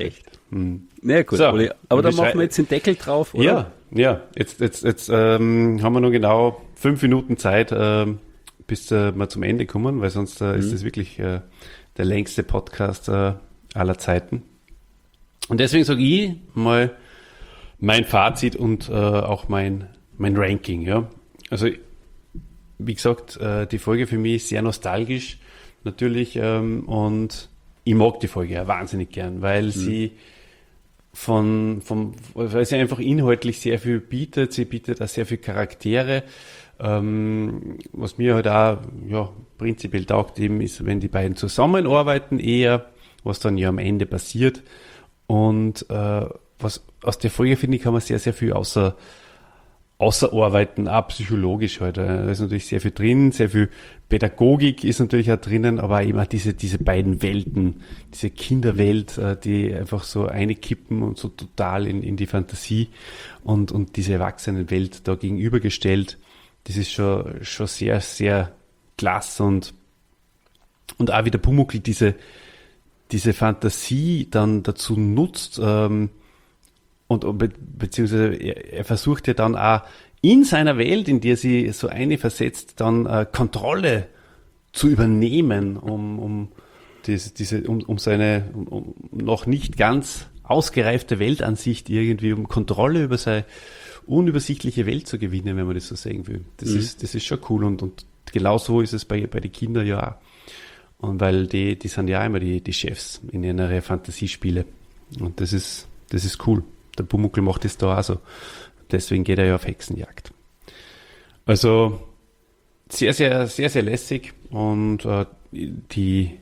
Hm. Na gut, So, Oli, aber dann wir machen wir jetzt den Deckel drauf, oder? Ja, ja. Jetzt, jetzt, jetzt ähm, haben wir nur genau fünf Minuten Zeit, ähm, bis äh, wir zum Ende kommen, weil sonst äh, Mhm. ist das wirklich äh, der längste Podcast äh, aller Zeiten. Und deswegen sage ich mal mein Fazit und äh, auch mein, mein Ranking. Ja. Also, wie gesagt, äh, die Folge für mich ist sehr nostalgisch, natürlich, ähm, und ich mag die Folge ja wahnsinnig gern, weil mhm. sie von, vom, weil sie einfach inhaltlich sehr viel bietet. Sie bietet auch sehr viele Charaktere. Ähm, was mir halt auch, ja, prinzipiell taugt eben ist, wenn die beiden zusammenarbeiten eher, was dann ja am Ende passiert. Und äh, was aus der Folge, finde ich, kann man sehr, sehr viel außer, außerarbeiten, auch psychologisch halt. Da ist natürlich sehr viel drin, sehr viel Pädagogik ist natürlich auch drinnen, aber eben auch diese, diese beiden Welten, diese Kinderwelt, äh, die einfach so einkippen und so total in, in die Fantasie und, und diese Erwachsenenwelt da gegenübergestellt. Das ist schon, schon sehr, sehr klasse und, und auch wie der Pumuckl diese, diese Fantasie dann dazu nutzt, ähm, und, und be, beziehungsweise er, er versucht ja dann auch in seiner Welt, in der sie so eine versetzt, dann äh, Kontrolle zu übernehmen, um, um, diese, diese, um, um seine um, um noch nicht ganz ausgereifte Weltansicht irgendwie, um Kontrolle über seine unübersichtliche Welt zu gewinnen, wenn man das so sagen will. Das, mhm. ist, das ist schon cool und, und genau so ist es bei, bei den Kindern ja auch. Und weil die, die sind ja immer die, die Chefs in ihrer Fantasiespiele. Und das ist, das ist cool. Der Pumuckl macht das da auch so. Deswegen geht er ja auf Hexenjagd. Also sehr, sehr, sehr, sehr lässig und äh, die,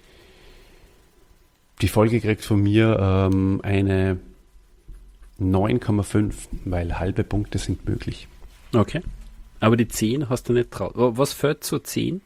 die Folge kriegt von mir ähm, eine neun Komma fünf, weil halbe Punkte sind möglich. Okay. Aber die zehn hast du nicht drauf. Was fällt zur zehn?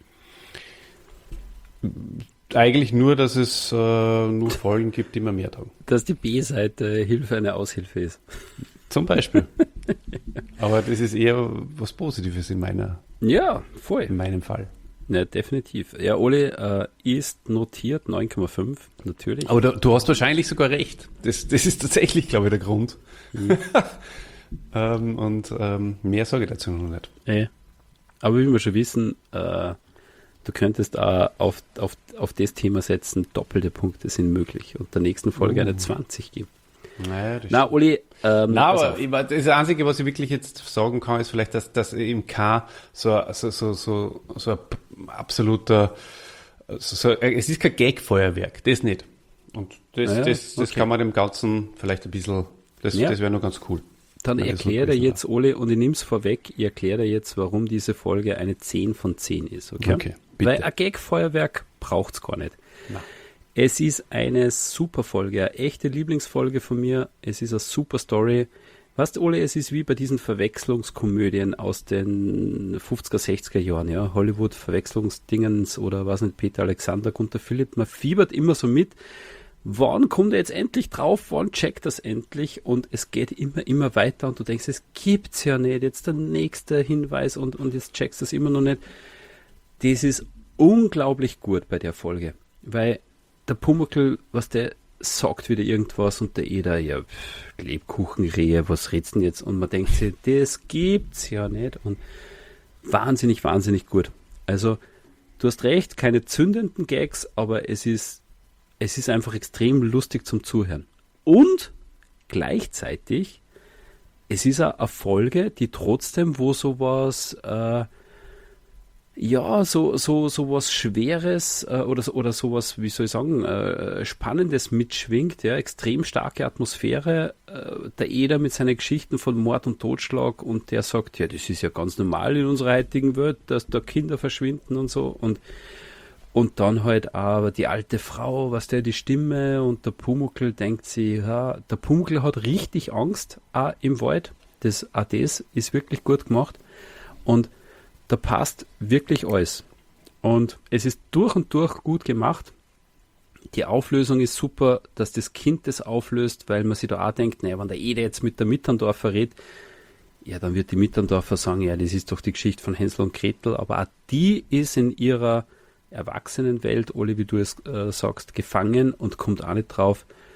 Eigentlich nur, dass es äh, nur Folgen gibt, die mir mehr taugen. Dass die B-Seite Hilfe eine Aushilfe ist. Zum Beispiel. Aber das ist eher was Positives in meiner, ja, voll. in meinem Fall. Ja, definitiv. Ja, Oli äh, ist notiert neun Komma fünf, natürlich. Aber du, du hast wahrscheinlich sogar recht. Das, das ist tatsächlich, glaube ich, der Grund. Mhm. ähm, und ähm, mehr sage ich dazu noch nicht. Ja. Aber wie wir schon wissen, äh, du könntest auch auf, auf, auf das Thema setzen, doppelte Punkte sind möglich und der nächsten Folge uh. eine zwanzig geben. Naja, Na, Oli, ähm, Na, aber ich, das Einzige, was ich wirklich jetzt sagen kann, ist vielleicht, dass, dass im K so, so, so, so, so ein absoluter, so, so, es ist kein Gag-Feuerwerk, das nicht. Und das, naja, das, das okay. kann man dem Ganzen vielleicht ein bisschen, das, ja. das wäre noch ganz cool. Dann erkläre dir jetzt, Ole, und ich nehme es vorweg, ich erkläre dir jetzt, warum diese Folge eine zehn von zehn ist. Okay, okay bitte. Weil ein Gag-Feuerwerk braucht es gar nicht. Na. Es ist eine super Folge, eine echte Lieblingsfolge von mir. Es ist eine super Story. Weißt du, Ole, es ist wie bei diesen Verwechslungskomödien aus den fünfziger, sechziger Jahren, ja, Hollywood-Verwechslungsdingens oder was nicht, Peter Alexander, Gunther Philipp. Man fiebert immer so mit. Wann kommt er jetzt endlich drauf? Wann checkt das endlich? Und es geht immer, immer weiter und du denkst, es gibt's ja nicht. Jetzt der nächste Hinweis und, und jetzt checkst du es immer noch nicht. Das ist unglaublich gut bei der Folge, weil der Pumuckl, was der sagt wieder irgendwas und der Eder, ja, Lebkuchenrehe, was redst du denn jetzt? Und man denkt sich, das gibt's ja nicht. Und wahnsinnig, wahnsinnig gut. Also, du hast recht, keine zündenden Gags, aber es ist, es ist einfach extrem lustig zum Zuhören. Und gleichzeitig, es ist eine Folge, die trotzdem, wo sowas, äh, ja, so, so, so was Schweres äh, oder, oder sowas, wie soll ich sagen, äh, Spannendes mitschwingt, ja, extrem starke Atmosphäre. Äh, der Eder mit seinen Geschichten von Mord und Totschlag und der sagt, ja, das ist ja ganz normal in unserer heutigen Welt, dass da Kinder verschwinden und so und, und dann halt aber die alte Frau, was der die Stimme und der Pumuckl denkt sie, ja, der Pumuckl hat richtig Angst auch im Wald, das, auch das ist wirklich gut gemacht und da passt wirklich alles. Und es ist durch und durch gut gemacht. Die Auflösung ist super, dass das Kind das auflöst, weil man sich da auch denkt, naja, wenn der Eder jetzt mit der Mitterndorfer redet, ja, dann wird die Mitterndorfer sagen, ja, das ist doch die Geschichte von Hänsel und Gretel, aber auch die ist in ihrer Erwachsenenwelt, Oli, wie du es äh, sagst, gefangen und kommt auch nicht drauf.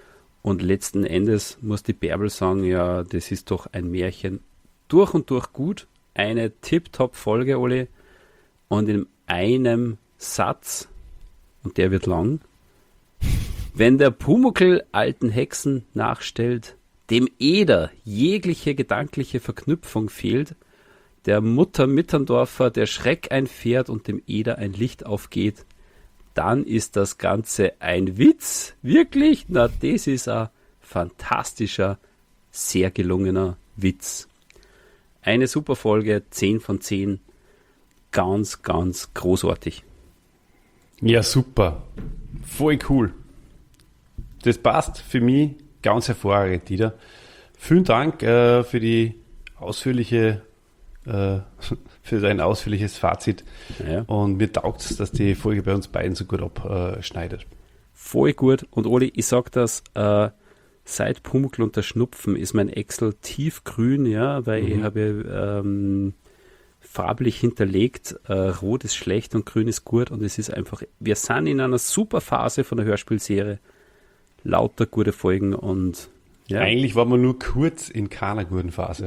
Und letzten Endes muss die Bärbel sagen, ja, das ist doch ein Märchen durch und durch gut. Eine Tip-Top-Folge, Oli. Und in einem Satz, und der wird lang, wenn der Pumuckl alten Hexen nachstellt, dem Eder jegliche gedankliche Verknüpfung fehlt, der Mutter Mitterndorfer der Schreck einfährt und dem Eder ein Licht aufgeht, dann ist das Ganze ein Witz. Wirklich? Na, das ist ein fantastischer, sehr gelungener Witz. Eine super Folge, zehn von zehn. Ganz, ganz großartig. Ja, super. Voll cool. Das passt für mich ganz hervorragend, Dieter. Vielen Dank äh, für die ausführliche äh, für dein ausführliches Fazit. Ja. Und mir taugt es, dass die Folge bei uns beiden so gut abschneidet. Voll gut. Und Oli, ich sag das, äh, seit Pumuckl und der Schnupfen ist mein Excel tiefgrün, ja, weil mhm. ich habe ähm, farblich hinterlegt, äh, rot ist schlecht und grün ist gut, und es ist einfach, wir sind in einer super Phase von der Hörspielserie, lauter gute Folgen, und ja. Eigentlich waren wir nur kurz in keiner guten Phase.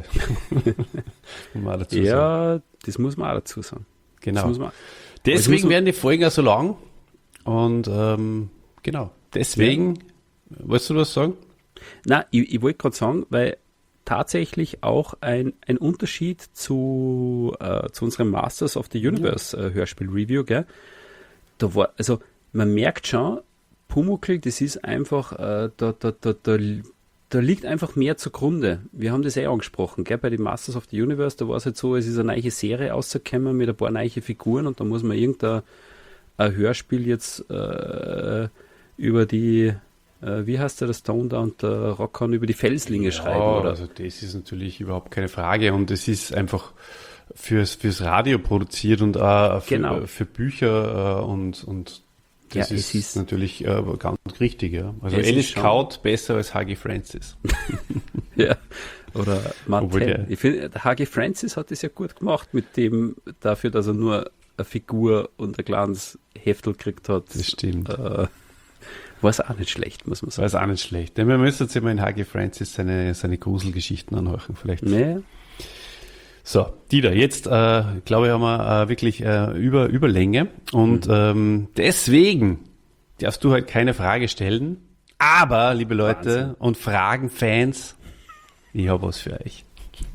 muss man dazu ja, sagen. Das muss man auch dazu sagen. Genau. Man, deswegen man, werden die Folgen auch so lang, und ähm, genau, deswegen, ja. Wolltest du was sagen? Nein, ich, ich wollte gerade sagen, weil tatsächlich auch ein, ein Unterschied zu, äh, zu unserem Masters of the Universe äh, Hörspiel-Review, gell? Da war, also man merkt schon, Pumuckl, das ist einfach, äh, da, da, da, da, da liegt einfach mehr zugrunde. Wir haben das eh angesprochen, gell? Bei den Masters of the Universe, da war es halt so, es ist eine neue Serie rausgekommen mit ein paar neue Figuren, und da muss man irgendein ein Hörspiel jetzt äh, über die wie heißt der, der Stone da und der Rockhorn über die Felslinge ja, schreiben, oder? Also das ist natürlich überhaupt keine Frage, und es ist einfach fürs, fürs Radio produziert und auch für, genau. für Bücher und, und das ja, ist, ist natürlich äh, ganz richtig. Ja. Also es Alice Kaut besser als H G Francis. Ja, oder Matt der, Ich finde, H G Francis hat das ja gut gemacht mit dem, dafür, dass er nur eine Figur und ein kleines Heftel gekriegt hat. Das stimmt. Äh, War es auch nicht schlecht, muss man sagen. War es auch nicht schlecht. Denn wir müssen jetzt immer in H G Francis seine, seine Gruselgeschichten anhören, vielleicht. Nee. So, Dieter, jetzt, äh, glaube ich, haben wir äh, wirklich äh, über Überlänge, und mhm. ähm, deswegen darfst du halt keine Frage stellen, aber, liebe Leute Wahnsinn. Und Fragenfans, ich habe was für euch.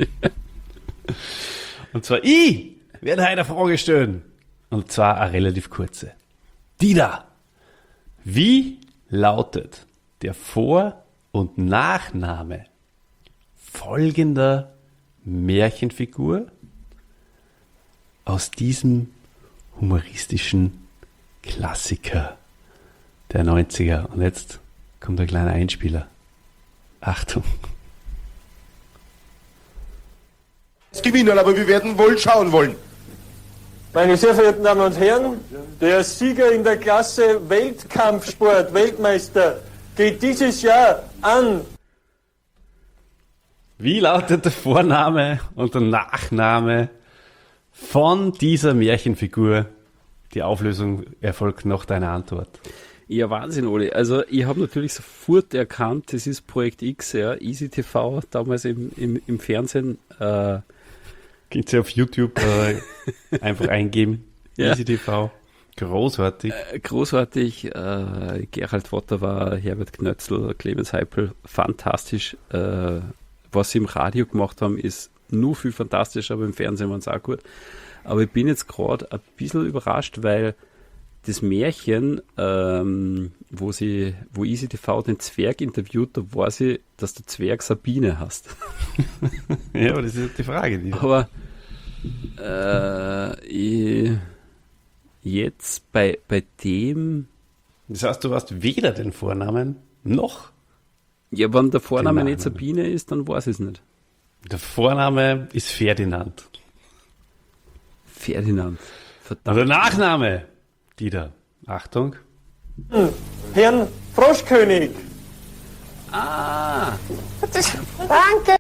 Und zwar, ich werde heute eine Frage stellen, und zwar eine relativ kurze. Dieter, wie lautet der Vor- und Nachname folgender Märchenfigur aus diesem humoristischen Klassiker der neunziger? Und jetzt kommt ein kleiner Einspieler. Achtung. Gewinnen, aber wir werden wohl schauen wollen. Meine sehr verehrten Damen und Herren, der Sieger in der Klasse Weltkampfsport, Weltmeister, geht dieses Jahr an. Wie lautet der Vorname und der Nachname von dieser Märchenfigur? Die Auflösung erfolgt nach deiner Antwort. Ja, Wahnsinn, Oli. Also ich habe natürlich sofort erkannt, das ist Projekt X, ja, Easy T V, damals im, im, im Fernsehen. Äh, Könnt ihr auf YouTube äh, einfach eingeben. Ja. Easy T V. Großartig. Äh, großartig. Äh, Gerald Watter war Herbert Knötzl, Clemens Heipel. Fantastisch. Äh, was sie im Radio gemacht haben, ist nur viel fantastischer, aber im Fernsehen waren es auch gut. Aber ich bin jetzt gerade ein bisschen überrascht, weil das Märchen, ähm, wo sie, wo Easy T V den Zwerg interviewt, da weiß ich, dass der Zwerg Sabine heißt. Ja, aber das ist die Frage. Die aber äh, ich, jetzt bei, bei dem... Das heißt, du hast weder den Vornamen noch... Ja, wenn der Vorname nicht Sabine ist, dann weiß ich es nicht. Der Vorname ist Ferdinand. Ferdinand. Verdammt. Der Nachname, Dieter. Achtung. Herrn Froschkönig. Ah. Danke.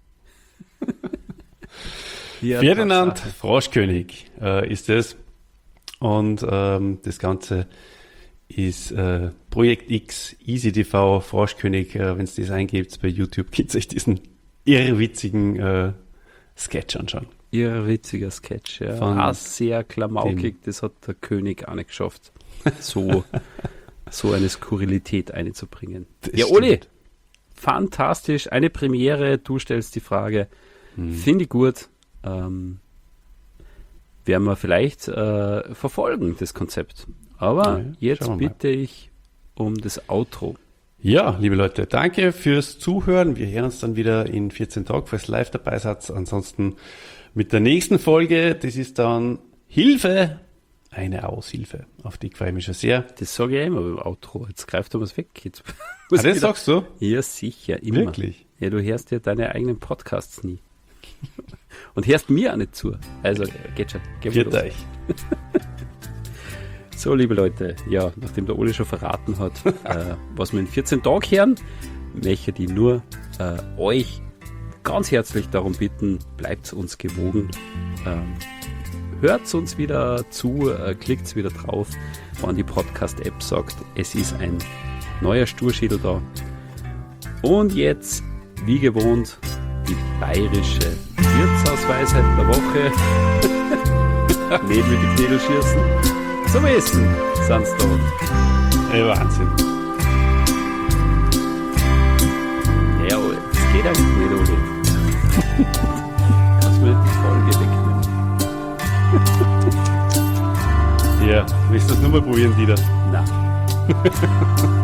Ja, Ferdinand Froschkönig äh, ist es. Und ähm, das Ganze ist äh, Projekt X, Easy T V, Froschkönig. Äh, wenn es das eingibt bei YouTube, könnt ihr euch diesen irrwitzigen äh, Sketch anschauen. Irrwitziger Sketch, ja. Von Auch sehr klamaukig, das hat der König auch nicht geschafft, so, so eine Skurrilität einzubringen. Das ja, stimmt. Oli, fantastisch, eine Premiere, du stellst die Frage, Hm. finde ich gut, ähm, werden wir vielleicht äh, verfolgen, das Konzept. Aber Ja, jetzt schauen wir mal. bitte ich um das Outro. Ja, liebe Leute, danke fürs Zuhören. Wir hören uns dann wieder in vierzehn Tagen, falls ihr live dabei seid. Ansonsten mit der nächsten Folge, das ist dann Hilfe, eine Aushilfe. Auf die freue ich mich schon sehr. Das sage ich ja immer beim Outro. Jetzt greift er was weg. Jetzt Ah, muss das ich wieder- sagst du? Ja, sicher, immer. Wirklich? Ja, du hörst ja deine eigenen Podcasts nie. Und hörst mir auch nicht zu. Also, geht schon. Geh mal Viert los. euch. So, liebe Leute, ja, nachdem der Oli schon verraten hat, äh, was wir in vierzehn Tagen hören, möchte ich nur äh, euch ganz herzlich darum bitten, bleibt uns gewogen. Ähm, hört uns wieder zu, äh, klickt wieder drauf, wenn die Podcast-App sagt, es ist ein neuer Sturschädel da. Und jetzt, wie gewohnt, die bayerische Wirtshausweisheit der Woche. Nicht mit den Knädel schießen. Zum Essen sind's da. Ey, Wahnsinn. Ja, Oli, das geht eigentlich nicht, Oli. Kannst du mir nicht die Folge wegnehmen? Ja, willst du das nur mal probieren, Dieter? Nein.